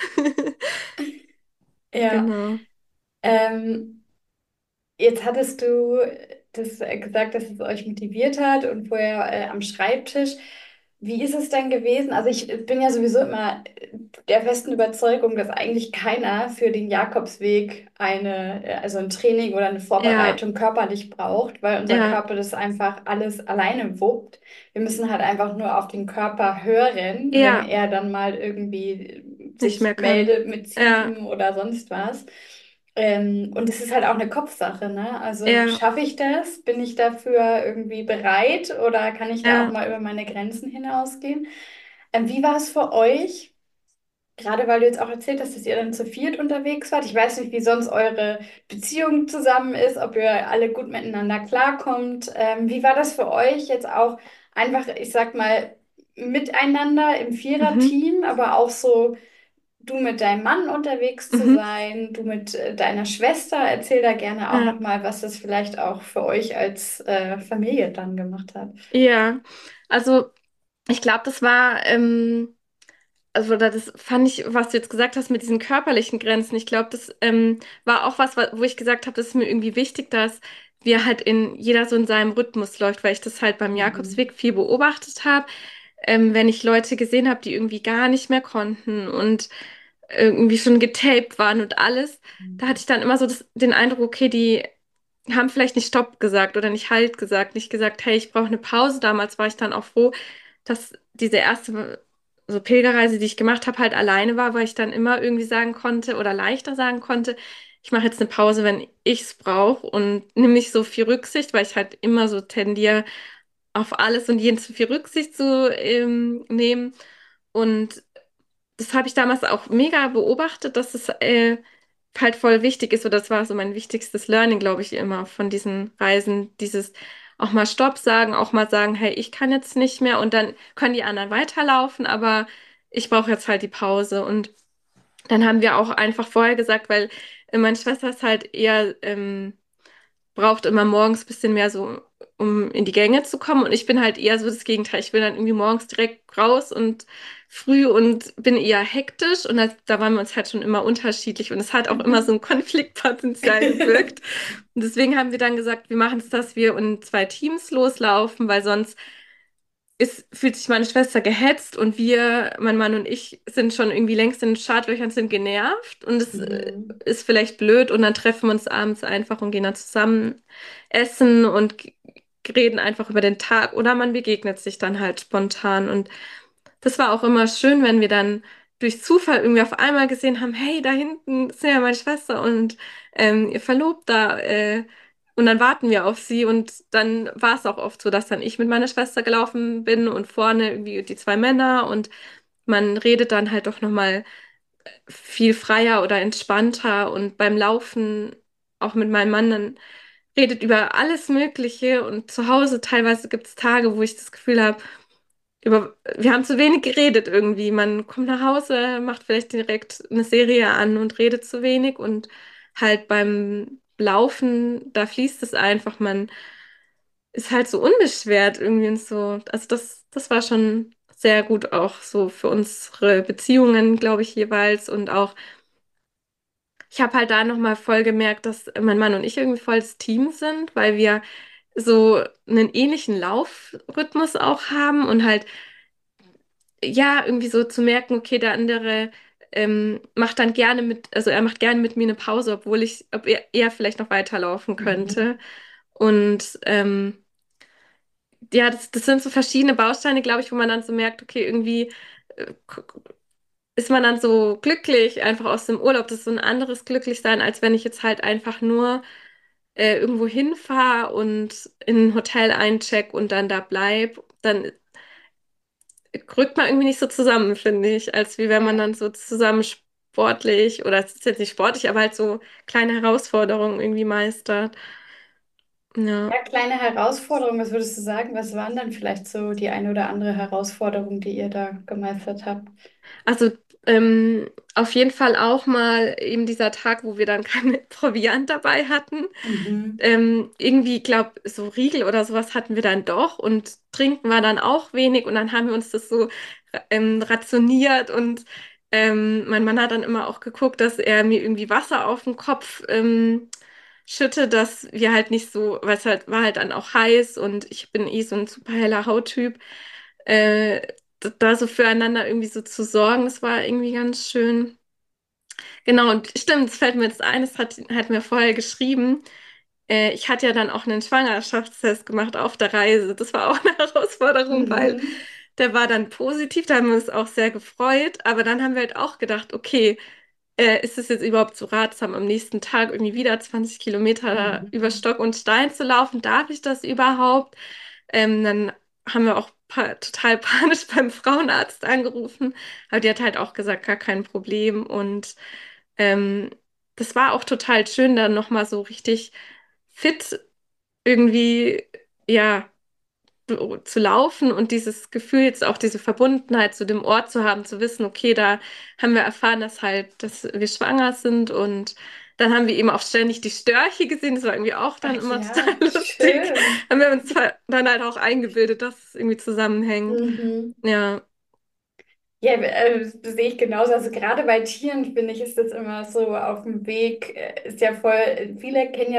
Ja. genau. Ähm, Jetzt hattest du das gesagt, dass es euch motiviert hat und vorher am Schreibtisch. Wie ist es denn gewesen? Also ich bin ja sowieso immer der festen Überzeugung, dass eigentlich keiner für den Jakobsweg also ein Training oder eine Ja, Vorbereitung körperlich braucht, weil unser ja, Körper das einfach alles alleine wuppt. Wir müssen halt einfach nur auf den Körper hören, wenn ja, er dann mal irgendwie nicht sich mehr kann. meldet mit Ja, Ziepen oder sonst was. Und es ist halt auch eine Kopfsache, ne? Also ja, schaffe ich das? Bin ich dafür irgendwie bereit oder kann ich da auch ja. mal über meine Grenzen hinausgehen? Wie war es für euch? Gerade weil du jetzt auch erzählt hast, dass ihr dann zu viert unterwegs wart. Ich weiß nicht, wie sonst eure Beziehung zusammen ist, ob ihr alle gut miteinander klarkommt. Wie war das für euch jetzt auch einfach, ich sag mal, miteinander im Mhm, Viererteam, aber auch so du mit deinem Mann unterwegs zu mhm, sein, du mit deiner Schwester? Erzähl da gerne auch ja, nochmal, was das vielleicht auch für euch als Familie dann gemacht hat. ja. Also, ich glaube, also das fand ich, was du jetzt gesagt hast mit diesen körperlichen Grenzen. Ich glaube, das war auch was, wo ich gesagt habe, das ist mir irgendwie wichtig, dass wir halt jeder so in seinem Rhythmus läuft, weil ich das halt beim Mhm. Jakobsweg viel beobachtet habe. Wenn ich Leute gesehen habe, die irgendwie gar nicht mehr konnten und irgendwie schon getaped waren und alles, da hatte ich dann immer so den Eindruck, okay, die haben vielleicht nicht Stopp gesagt oder nicht Halt gesagt, nicht gesagt, hey, ich brauche eine Pause. Damals war ich dann auch froh, dass diese erste so Pilgerreise, die ich gemacht habe, halt alleine war, weil ich dann immer irgendwie sagen konnte oder leichter sagen konnte, ich mache jetzt eine Pause, wenn ich es brauche und nimm nicht so viel Rücksicht, weil ich halt immer so tendiere, auf alles und jeden zu viel Rücksicht zu nehmen. Und das habe ich damals auch mega beobachtet, dass es halt voll wichtig ist. Oder das war so mein wichtigstes Learning, glaube ich, immer von diesen Reisen. Dieses auch mal Stopp sagen, auch mal sagen, hey, ich kann jetzt nicht mehr. Und dann können die anderen weiterlaufen, aber ich brauche jetzt halt die Pause. Und dann haben wir auch einfach vorher gesagt, weil meine Schwester ist halt eher braucht immer morgens ein bisschen mehr so, um in die Gänge zu kommen. Und ich bin halt eher so das Gegenteil. Ich will dann irgendwie morgens direkt raus und früh und bin eher hektisch. Und da waren wir uns halt schon immer unterschiedlich. Und es hat auch immer so Mhm. ein Konfliktpotenzial gewirkt. Und deswegen haben wir dann gesagt, wir machen es, dass wir in zwei Teams loslaufen, weil sonst fühlt sich meine Schwester gehetzt und mein Mann und ich, sind schon irgendwie längst in den Startlöchern, sind genervt und es Mhm. ist vielleicht blöd und dann treffen wir uns abends einfach und gehen dann zusammen essen und reden einfach über den Tag oder man begegnet sich dann halt spontan und das war auch immer schön, wenn wir dann durch Zufall irgendwie auf einmal gesehen haben, hey, da hinten ist ja meine Schwester und ihr Verlobter. Und dann warten wir auf sie und dann war es auch oft so, dass dann ich mit meiner Schwester gelaufen bin und vorne irgendwie die zwei Männer und man redet dann halt doch nochmal viel freier oder entspannter und beim Laufen auch mit meinem Mann dann redet über alles Mögliche und zu Hause teilweise gibt es Tage, wo ich das Gefühl habe, wir haben zu wenig geredet irgendwie. Man kommt nach Hause, macht vielleicht direkt eine Serie an und redet zu wenig und halt beim Laufen, da fließt es einfach, man ist halt so unbeschwert irgendwie und so. Also das war schon sehr gut auch so für unsere Beziehungen, glaube ich, jeweils und auch ich habe halt da nochmal voll gemerkt, dass mein Mann und ich irgendwie voll das Team sind, weil wir so einen ähnlichen Laufrhythmus auch haben und halt, ja, irgendwie so zu merken, okay, der andere macht dann gerne also er macht gerne mit mir eine Pause, ob er vielleicht noch weiterlaufen Mhm. könnte. Und ja, das sind so verschiedene Bausteine, glaube ich, wo man dann so merkt, okay, irgendwie äh, ist man dann so glücklich einfach aus dem Urlaub. Das ist so ein anderes Glücklichsein, als wenn ich jetzt halt einfach nur irgendwo hinfahre und in ein Hotel eincheck und dann da bleib. Dann rückt man irgendwie nicht so zusammen, finde ich, als wie wenn man Ja. dann so zusammen sportlich, oder es ist jetzt nicht sportlich, aber halt so kleine Herausforderungen irgendwie meistert. Ja. Ja, kleine Herausforderung, was würdest du sagen? Was waren dann vielleicht so die eine oder andere Herausforderung, die ihr da gemeistert habt? Also auf jeden Fall auch mal eben dieser Tag, wo wir dann keine Proviant dabei hatten. Mhm. Irgendwie, glaube so Riegel oder sowas hatten wir dann doch und trinken war dann auch wenig und dann haben wir uns das so rationiert und mein Mann hat dann immer auch geguckt, dass er mir irgendwie Wasser auf den Kopf schüttet, dass wir halt nicht so, weil es halt war halt dann auch heiß und ich bin eh so ein super heller Hauttyp. Äh, da so füreinander irgendwie so zu sorgen, das war irgendwie ganz schön. Genau, und stimmt, es fällt mir jetzt ein, hat mir vorher geschrieben. Ich hatte ja dann auch einen Schwangerschaftstest gemacht auf der Reise. Das war auch eine Herausforderung, weil Mhm. der war dann positiv. Da haben wir uns auch sehr gefreut. Aber dann haben wir halt auch gedacht, okay, ist es jetzt überhaupt so ratsam, am nächsten Tag irgendwie wieder 20 Kilometer über Mhm. Stock und Stein zu laufen? Darf ich das überhaupt? Dann haben wir auch total panisch beim Frauenarzt angerufen. Aber die hat halt auch gesagt, gar kein Problem. Und ähm, das war auch total schön, dann nochmal so richtig fit irgendwie, ja, zu laufen und dieses Gefühl, jetzt auch diese Verbundenheit zu dem Ort zu haben, zu wissen, okay, da haben wir erfahren, dass wir schwanger sind und dann haben wir eben auch ständig die Störche gesehen. Das war irgendwie auch dann Ach immer total ja, lustig. schön. Haben wir uns dann halt auch eingebildet, dass es irgendwie zusammenhängt. Mhm. Ja, Ja, das sehe ich genauso. Also gerade bei Tieren, finde ich, ist das immer so auf dem Weg, ist ja voll, viele kennen ja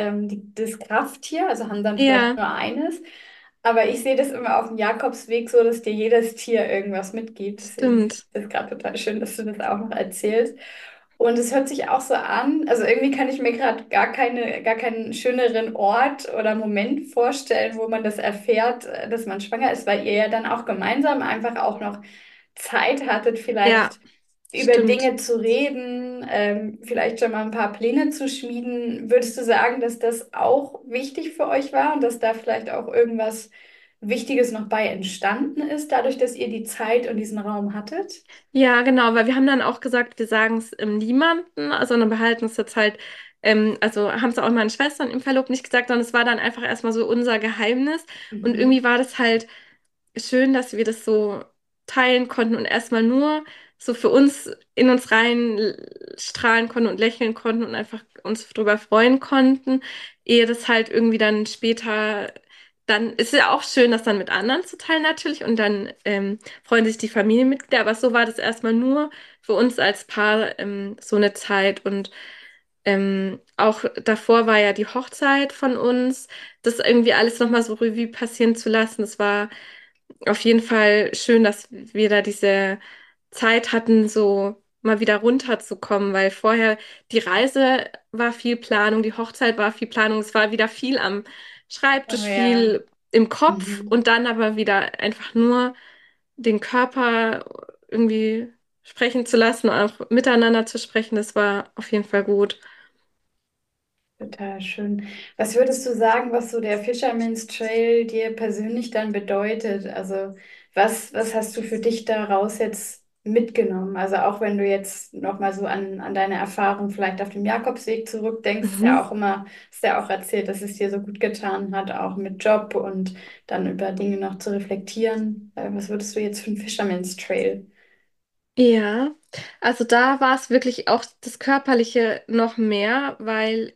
das Krafttier, also haben dann vielleicht ja, nur eines. Aber ich sehe das immer auf dem Jakobsweg so, dass dir jedes Tier irgendwas mitgibt. Deswegen ist stimmt. das gerade total schön, dass du das auch noch erzählst. Und es hört sich auch so an, also irgendwie kann ich mir gerade gar keinen schöneren Ort oder Moment vorstellen, wo man das erfährt, dass man schwanger ist, weil ihr ja dann auch gemeinsam einfach auch noch Zeit hattet, Ja, vielleicht über stimmt. Dinge zu reden, vielleicht schon mal ein paar Pläne zu schmieden. Würdest du sagen, dass das auch wichtig für euch war und dass da vielleicht auch irgendwas Wichtiges noch bei entstanden ist, dadurch, dass ihr die Zeit und diesen Raum hattet? Ja, genau, weil wir haben dann auch gesagt, wir sagen es niemandem, sondern behalten es jetzt halt, also haben es auch meinen Schwestern im Verlob nicht gesagt, sondern es war dann einfach erstmal so unser Geheimnis. Und irgendwie Mhm. war das halt schön, dass wir das so teilen konnten und erstmal nur so für uns in uns rein strahlen konnten und lächeln konnten und einfach uns drüber freuen konnten, ehe das halt irgendwie dann später, dann ist ja auch schön, das dann mit anderen zu teilen natürlich und dann freuen sich die Familienmitglieder, aber so war das erstmal nur für uns als Paar so eine Zeit und auch davor war ja die Hochzeit von uns, das irgendwie alles nochmal so Revue passieren zu lassen. Das war auf jeden Fall schön, dass wir da diese Zeit hatten, so mal wieder runterzukommen, weil vorher die Reise war viel Planung, die Hochzeit war viel Planung, es war wieder viel am Oh Schreibtisch, ja. viel im Kopf Mhm. und dann aber wieder einfach nur den Körper irgendwie sprechen zu lassen, auch miteinander zu sprechen, das war auf jeden Fall gut. Total schön. Was würdest du sagen, was so der Fisherman's Trail dir persönlich dann bedeutet? Also was hast du für dich daraus jetzt mitgenommen? Also auch wenn du jetzt nochmal so an deine Erfahrung vielleicht auf dem Jakobsweg zurückdenkst, ist ja Mhm. auch immer, ist ja auch erzählt, dass es dir so gut getan hat, auch mit Job und dann über Dinge noch zu reflektieren. Was würdest du jetzt für einen Fisherman's Trail? Ja, also da war es wirklich auch das Körperliche noch mehr, weil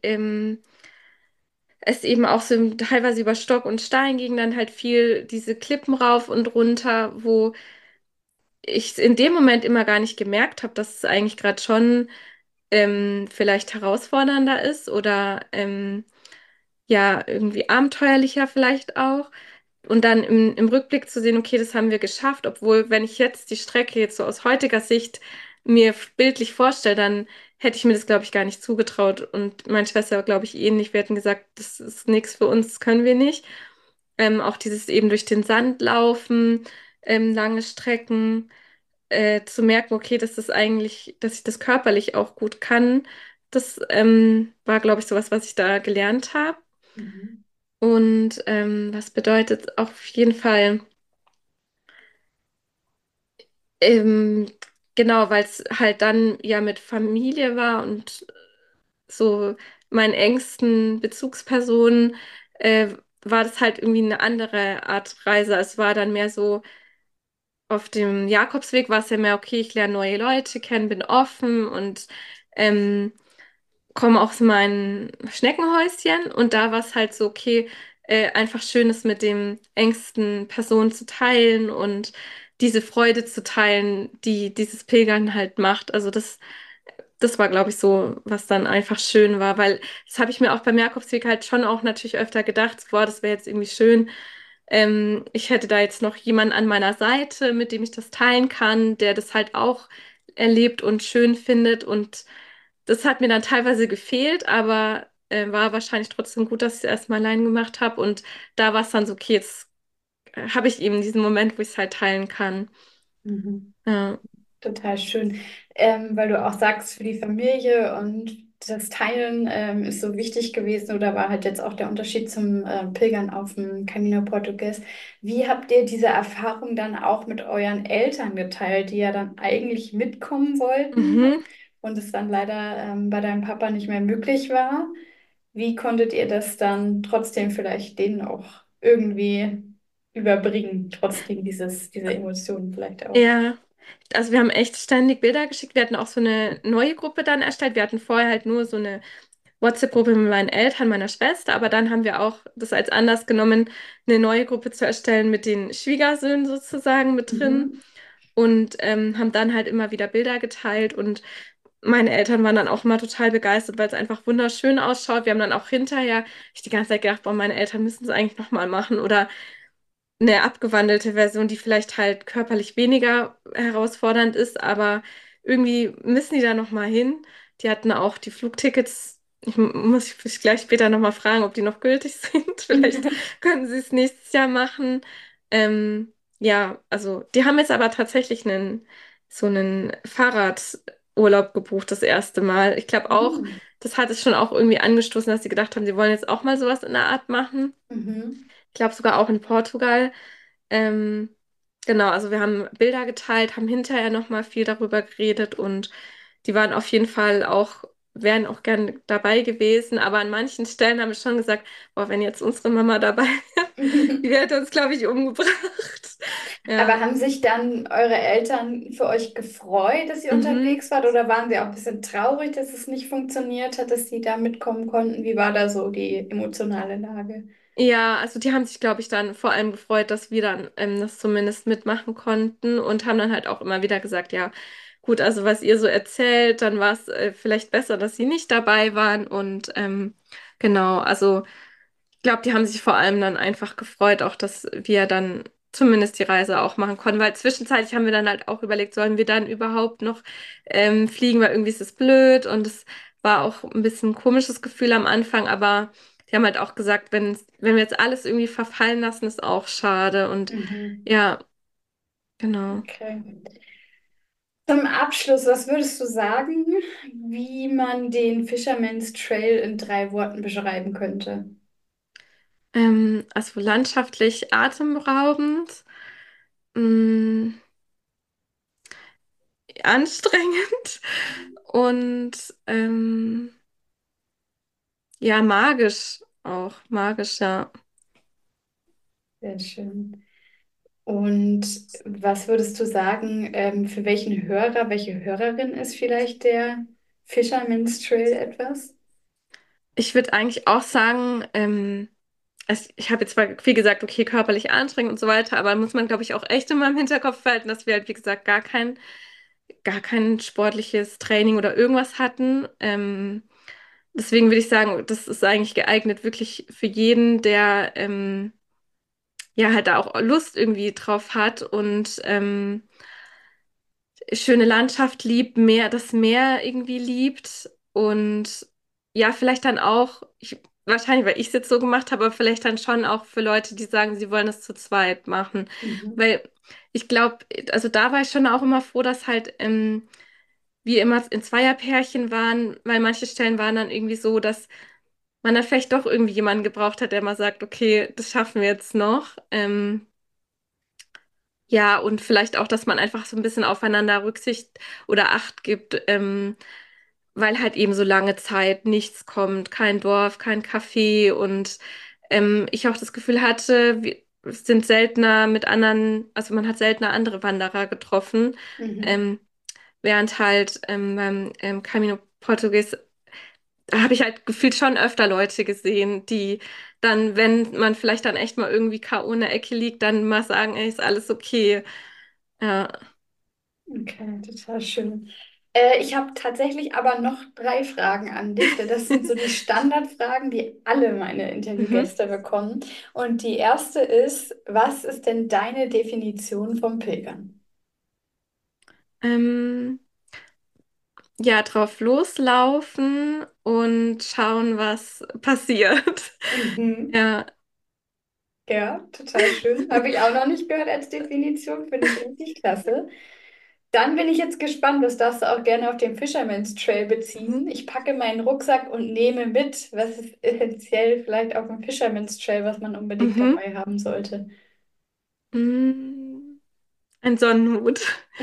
es eben auch so teilweise über Stock und Stein ging, dann halt viel diese Klippen rauf und runter, wo ich in dem Moment immer gar nicht gemerkt habe, dass es eigentlich gerade schon vielleicht herausfordernder ist oder ja, irgendwie abenteuerlicher vielleicht auch. Und dann im Rückblick zu sehen, okay, das haben wir geschafft, obwohl, wenn ich jetzt die Strecke jetzt so aus heutiger Sicht mir bildlich vorstelle, dann hätte ich mir das, glaube ich, gar nicht zugetraut. Und meine Schwester, glaube ich, ähnlich. Wir hätten gesagt, das ist nichts für uns, das können wir nicht. Auch dieses eben durch den Sand laufen, lange Strecken, zu merken, okay, das ist eigentlich, dass ich das körperlich auch gut kann. Das war, glaube ich, sowas, was ich da gelernt habe. Mhm. Und was bedeutet auch auf jeden Fall, ähm, genau, weil es halt dann ja mit Familie war und so meinen engsten Bezugspersonen, war das halt irgendwie eine andere Art Reise. Es war dann mehr so, auf dem Jakobsweg war es ja mehr, okay, ich lerne neue Leute kennen, bin offen und ähm, komme aus meinem Schneckenhäuschen und da war es halt so, okay, einfach Schönes mit dem engsten Person zu teilen und diese Freude zu teilen, die dieses Pilgern halt macht. Also das war, glaube ich, so, was dann einfach schön war, weil das habe ich mir auch beim Jakobsweg halt schon auch natürlich öfter gedacht, boah, das wäre jetzt irgendwie schön. Ich hätte da jetzt noch jemanden an meiner Seite, mit dem ich das teilen kann, der das halt auch erlebt und schön findet und das hat mir dann teilweise gefehlt, aber war wahrscheinlich trotzdem gut, dass ich es erstmal allein gemacht habe. Und da war es dann so, okay, jetzt habe ich eben diesen Moment, wo ich es halt teilen kann. Mhm. Ja. Total schön, weil du auch sagst, für die Familie und das Teilen ist so wichtig gewesen oder war halt jetzt auch der Unterschied zum Pilgern auf dem Camino Portugues. Wie habt ihr diese Erfahrung dann auch mit euren Eltern geteilt, die ja dann eigentlich mitkommen wollten Mhm. und es dann leider bei deinem Papa nicht mehr möglich war? Wie konntet ihr das dann trotzdem vielleicht denen auch irgendwie überbringen, trotzdem diese Emotionen vielleicht auch? Ja, also wir haben echt ständig Bilder geschickt. Wir hatten auch so eine neue Gruppe dann erstellt. Wir hatten vorher halt nur so eine WhatsApp-Gruppe mit meinen Eltern, meiner Schwester, aber dann haben wir auch das als Anlass genommen, eine neue Gruppe zu erstellen mit den Schwiegersöhnen sozusagen mit drin Mhm. und haben dann halt immer wieder Bilder geteilt und meine Eltern waren dann auch immer total begeistert, weil es einfach wunderschön ausschaut. Wir haben dann auch hinterher, ich die ganze Zeit gedacht, boah, meine Eltern müssen es eigentlich nochmal machen oder eine abgewandelte Version, die vielleicht halt körperlich weniger herausfordernd ist, aber irgendwie müssen die da noch mal hin. Die hatten auch die Flugtickets. Muss ich gleich später noch mal fragen, ob die noch gültig sind. Vielleicht können sie es nächstes Jahr machen. Ja, also die haben jetzt aber tatsächlich so einen Fahrradurlaub gebucht das erste Mal. Ich glaube auch, Mhm. das hat es schon auch irgendwie angestoßen, dass sie gedacht haben, sie wollen jetzt auch mal sowas in der Art machen. Mhm. Ich glaube sogar auch in Portugal. Ähm, genau, also wir haben Bilder geteilt, haben hinterher nochmal viel darüber geredet und die waren auf jeden Fall auch, wären auch gern dabei gewesen, aber an manchen Stellen haben wir schon gesagt, boah, wenn jetzt unsere Mama dabei wäre, die hätte uns, glaube ich, umgebracht. Aber Ja. haben sich dann eure Eltern für euch gefreut, dass ihr Mhm. unterwegs wart, oder waren sie auch ein bisschen traurig, dass es nicht funktioniert hat, dass sie da mitkommen konnten? Wie war da so die emotionale Lage? Ja, also die haben sich, glaube ich, dann vor allem gefreut, dass wir dann das zumindest mitmachen konnten und haben dann halt auch immer wieder gesagt, ja, gut, also was ihr so erzählt, dann war es vielleicht besser, dass sie nicht dabei waren und genau, also ich glaube, die haben sich vor allem dann einfach gefreut, auch dass wir dann zumindest die Reise auch machen konnten, weil zwischenzeitlich haben wir dann halt auch überlegt, sollen wir dann überhaupt noch fliegen, weil irgendwie ist es blöd und es war auch ein bisschen ein komisches Gefühl am Anfang, aber die haben halt auch gesagt, wenn wir jetzt alles irgendwie verfallen lassen, ist auch schade und Mhm. ja, genau. Okay. Zum Abschluss, was würdest du sagen, wie man den Fisherman's Trail in 3 Worten beschreiben könnte? Also landschaftlich atemberaubend. Mm, körperlich anstrengend und ja, magisch auch. Magisch, ja. Sehr schön. Und was würdest du sagen, für welchen Hörer, welche Hörerin ist vielleicht der Fisherman's Trail etwas? Ich würde eigentlich auch sagen, ich habe jetzt zwar viel gesagt, okay, körperlich anstrengend und so weiter, aber muss man, glaube ich, auch echt immer im Hinterkopf behalten, dass wir halt, wie gesagt, gar kein sportliches Training oder irgendwas hatten. Deswegen würde ich sagen, das ist eigentlich geeignet wirklich für jeden, der ja halt da auch Lust irgendwie drauf hat und schöne Landschaft liebt, das Meer irgendwie liebt und ja, vielleicht dann auch, wahrscheinlich, weil ich es jetzt so gemacht habe, aber vielleicht dann schon auch für Leute, die sagen, sie wollen es zu zweit machen. Mhm. Weil ich glaube, also da war ich schon auch immer froh, dass halt wir immer in Zweierpärchen waren, weil manche Stellen waren dann irgendwie so, dass man dann vielleicht doch irgendwie jemanden gebraucht hat, der mal sagt, okay, das schaffen wir jetzt noch. Ja, und vielleicht auch, dass man einfach so ein bisschen aufeinander Rücksicht oder Acht gibt, weil halt eben so lange Zeit nichts kommt, kein Dorf, kein Café und ich auch das Gefühl hatte, wir sind seltener mit anderen, also man hat seltener andere Wanderer getroffen, Mhm. ähm, während halt beim Camino Portugues habe ich halt gefühlt schon öfter Leute gesehen, die dann, wenn man vielleicht dann echt mal irgendwie K.O. in der Ecke liegt, dann mal sagen, ey, ist alles okay. Ja. Okay, total schön. Ich habe tatsächlich aber noch drei Fragen an dich, denn das sind so die Standardfragen, die alle meine Mhm. Interviewgäste bekommen. Und die erste ist, was ist denn deine Definition vom Pilgern? Ähm, ja, drauf loslaufen und schauen, was passiert. Mhm. Ja. Ja, total schön. Habe ich auch noch nicht gehört als Definition, finde ich richtig klasse. Dann bin ich jetzt gespannt, das darfst du auch gerne auf den Fisherman's Trail beziehen. Mhm. Ich packe meinen Rucksack und nehme mit, was ist essentiell vielleicht auf dem Fisherman's Trail, was man unbedingt Mhm. dabei haben sollte. Mm, ein Sonnenhut.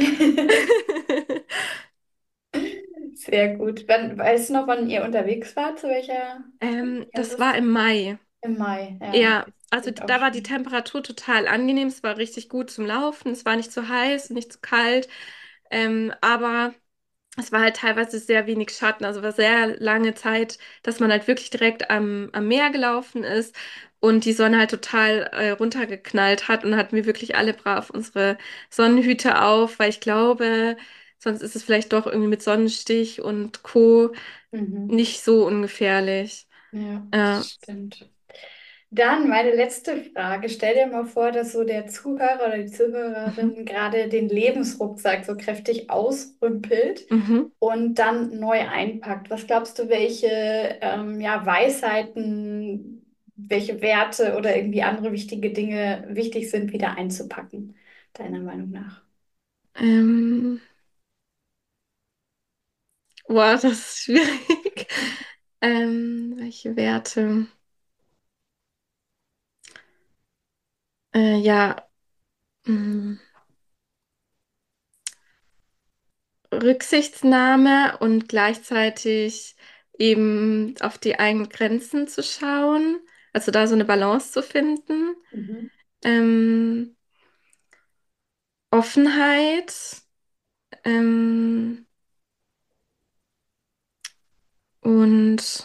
Sehr gut. Weißt du noch, wann ihr unterwegs wart? Zu welcher Das war Jahreszeit? im Mai. Im Mai, ja, Ja, okay. also Klingt auch da war die schön. Temperatur total angenehm. Es war richtig gut zum Laufen. Es war nicht zu heiß, nicht zu kalt. Aber es war halt teilweise sehr wenig Schatten. Also war sehr lange Zeit, dass man halt wirklich direkt am Meer gelaufen ist und die Sonne halt total runtergeknallt hat und hatten wir wirklich alle brav unsere Sonnenhüte auf, weil ich glaube, sonst ist es vielleicht doch irgendwie mit Sonnenstich und Co. Mhm. nicht so ungefährlich. Ja, Ja. das stimmt. Dann meine letzte Frage. Stell dir mal vor, dass so der Zuhörer oder die Mhm. Zuhörerin gerade den Lebensrucksack so kräftig ausrümpelt Mhm. und dann neu einpackt. Was glaubst du, welche ja, Weisheiten, welche Werte oder irgendwie andere wichtige Dinge wichtig sind, wieder einzupacken, deiner Meinung nach? Ähm, boah, das ist schwierig. Welche Werte? Ja. mm, Rücksichtnahme und gleichzeitig eben auf die eigenen Grenzen zu schauen, also da so eine Balance zu finden. Mhm. Ähm, Offenheit, ähm, und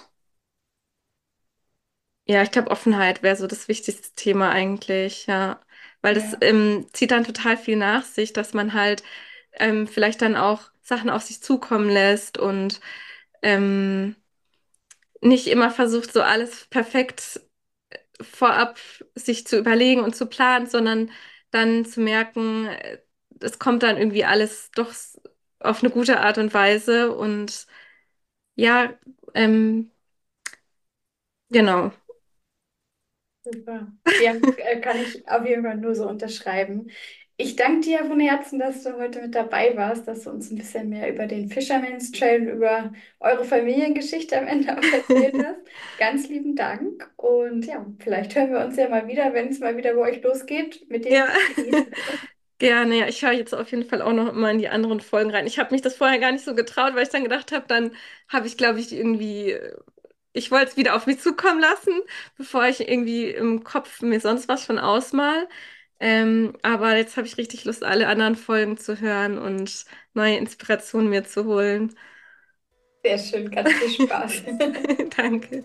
ja, ich glaube, Offenheit wäre so das wichtigste Thema eigentlich, ja. Weil das Ja. zieht dann total viel nach sich, dass man halt vielleicht dann auch Sachen auf sich zukommen lässt und ähm, nicht immer versucht, so alles perfekt vorab sich zu überlegen und zu planen, sondern dann zu merken, es kommt dann irgendwie alles doch auf eine gute Art und Weise und ja, ähm, genau. Super. Ja, kann ich auf jeden Fall nur so unterschreiben. Ich danke dir von Herzen, dass du heute mit dabei warst, dass du uns ein bisschen mehr über den Fisherman's Trail, und über eure Familiengeschichte am Ende auch erzählt hast. Ganz lieben Dank. Und ja, vielleicht hören wir uns ja mal wieder, wenn es mal wieder bei euch losgeht mit den Ja, Bikini. Gerne, ja, ich höre jetzt auf jeden Fall auch noch mal in die anderen Folgen rein. Ich habe mich das vorher gar nicht so getraut, weil ich dann gedacht habe, dann habe ich, glaube ich, irgendwie, ich wollte es wieder auf mich zukommen lassen, bevor ich irgendwie im Kopf mir sonst was von ausmal. Aber jetzt habe ich richtig Lust, alle anderen Folgen zu hören und neue Inspirationen mir zu holen. Sehr schön, ganz viel Spaß. Danke.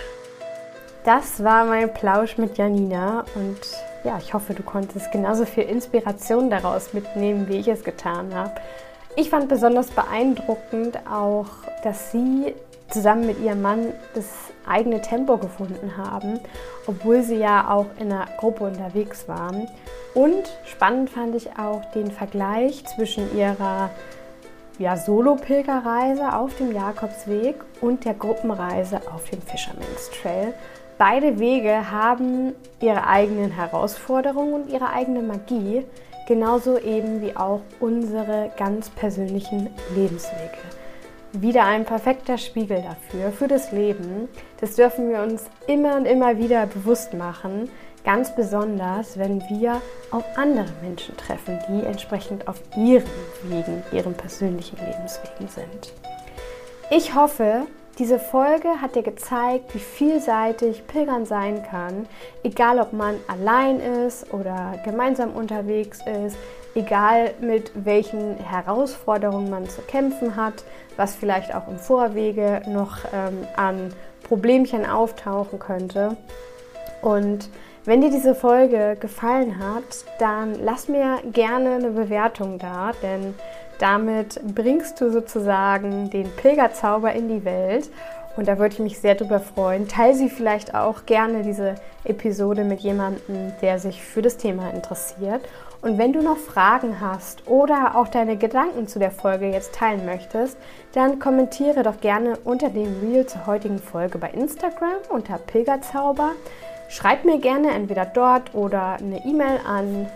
Das war mein Plausch mit Janina und ja, ich hoffe, du konntest genauso viel Inspiration daraus mitnehmen, wie ich es getan habe. Ich fand besonders beeindruckend auch, dass sie zusammen mit ihrem Mann das eigene Tempo gefunden haben, obwohl sie ja auch in einer Gruppe unterwegs waren. Und spannend fand ich auch den Vergleich zwischen ihrer Solo-Pilgerreise auf dem Jakobsweg und der Gruppenreise auf dem Fisherman's Trail. Beide Wege haben ihre eigenen Herausforderungen und ihre eigene Magie, genauso eben wie auch unsere ganz persönlichen Lebenswege. Wieder ein perfekter Spiegel dafür, für das Leben. Das dürfen wir uns immer und immer wieder bewusst machen, ganz besonders, wenn wir auf andere Menschen treffen, die entsprechend auf ihren Wegen, ihren persönlichen Lebenswegen sind. Ich hoffe, diese Folge hat dir gezeigt, wie vielseitig Pilgern sein kann, egal ob man allein ist oder gemeinsam unterwegs ist, egal mit welchen Herausforderungen man zu kämpfen hat, was vielleicht auch im Vorwege noch an Problemchen auftauchen könnte. Und wenn dir diese Folge gefallen hat, dann lass mir gerne eine Bewertung da, denn damit bringst du sozusagen den Pilgerzauber in die Welt und da würde ich mich sehr drüber freuen. Teile sie vielleicht auch gerne, diese Episode, mit jemandem, der sich für das Thema interessiert. Und wenn du noch Fragen hast oder auch deine Gedanken zu der Folge jetzt teilen möchtest, dann kommentiere doch gerne unter dem Reel zur heutigen Folge bei Instagram unter Pilgerzauber. Schreib mir gerne entweder dort oder eine E-Mail an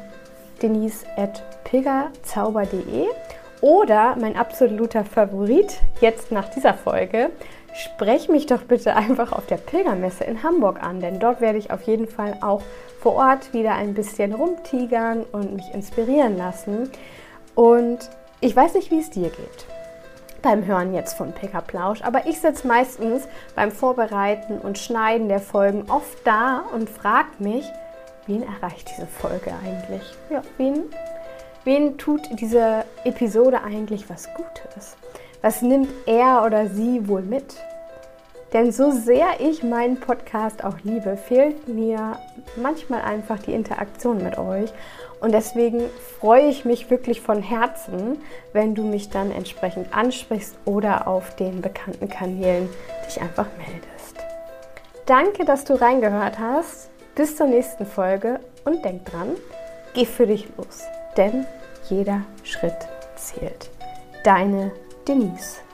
denise@pilgerzauber.de. Oder mein absoluter Favorit jetzt nach dieser Folge, sprech mich doch bitte einfach auf der Pilgermesse in Hamburg an, denn dort werde ich auf jeden Fall auch vor Ort wieder ein bisschen rumtigern und mich inspirieren lassen. Und ich weiß nicht, wie es dir geht beim Hören jetzt von Pilgerplausch, aber ich sitze meistens beim Vorbereiten und Schneiden der Folgen oft da und frage mich, wen erreicht diese Folge eigentlich? Ja, wen tut diese Episode eigentlich was Gutes? Was nimmt er oder sie wohl mit? Denn so sehr ich meinen Podcast auch liebe, fehlt mir manchmal einfach die Interaktion mit euch. Und deswegen freue ich mich wirklich von Herzen, wenn du mich dann entsprechend ansprichst oder auf den bekannten Kanälen dich einfach meldest. Danke, dass du reingehört hast. Bis zur nächsten Folge und denk dran, geh für dich los. Denn jeder Schritt zählt. Deine Denise.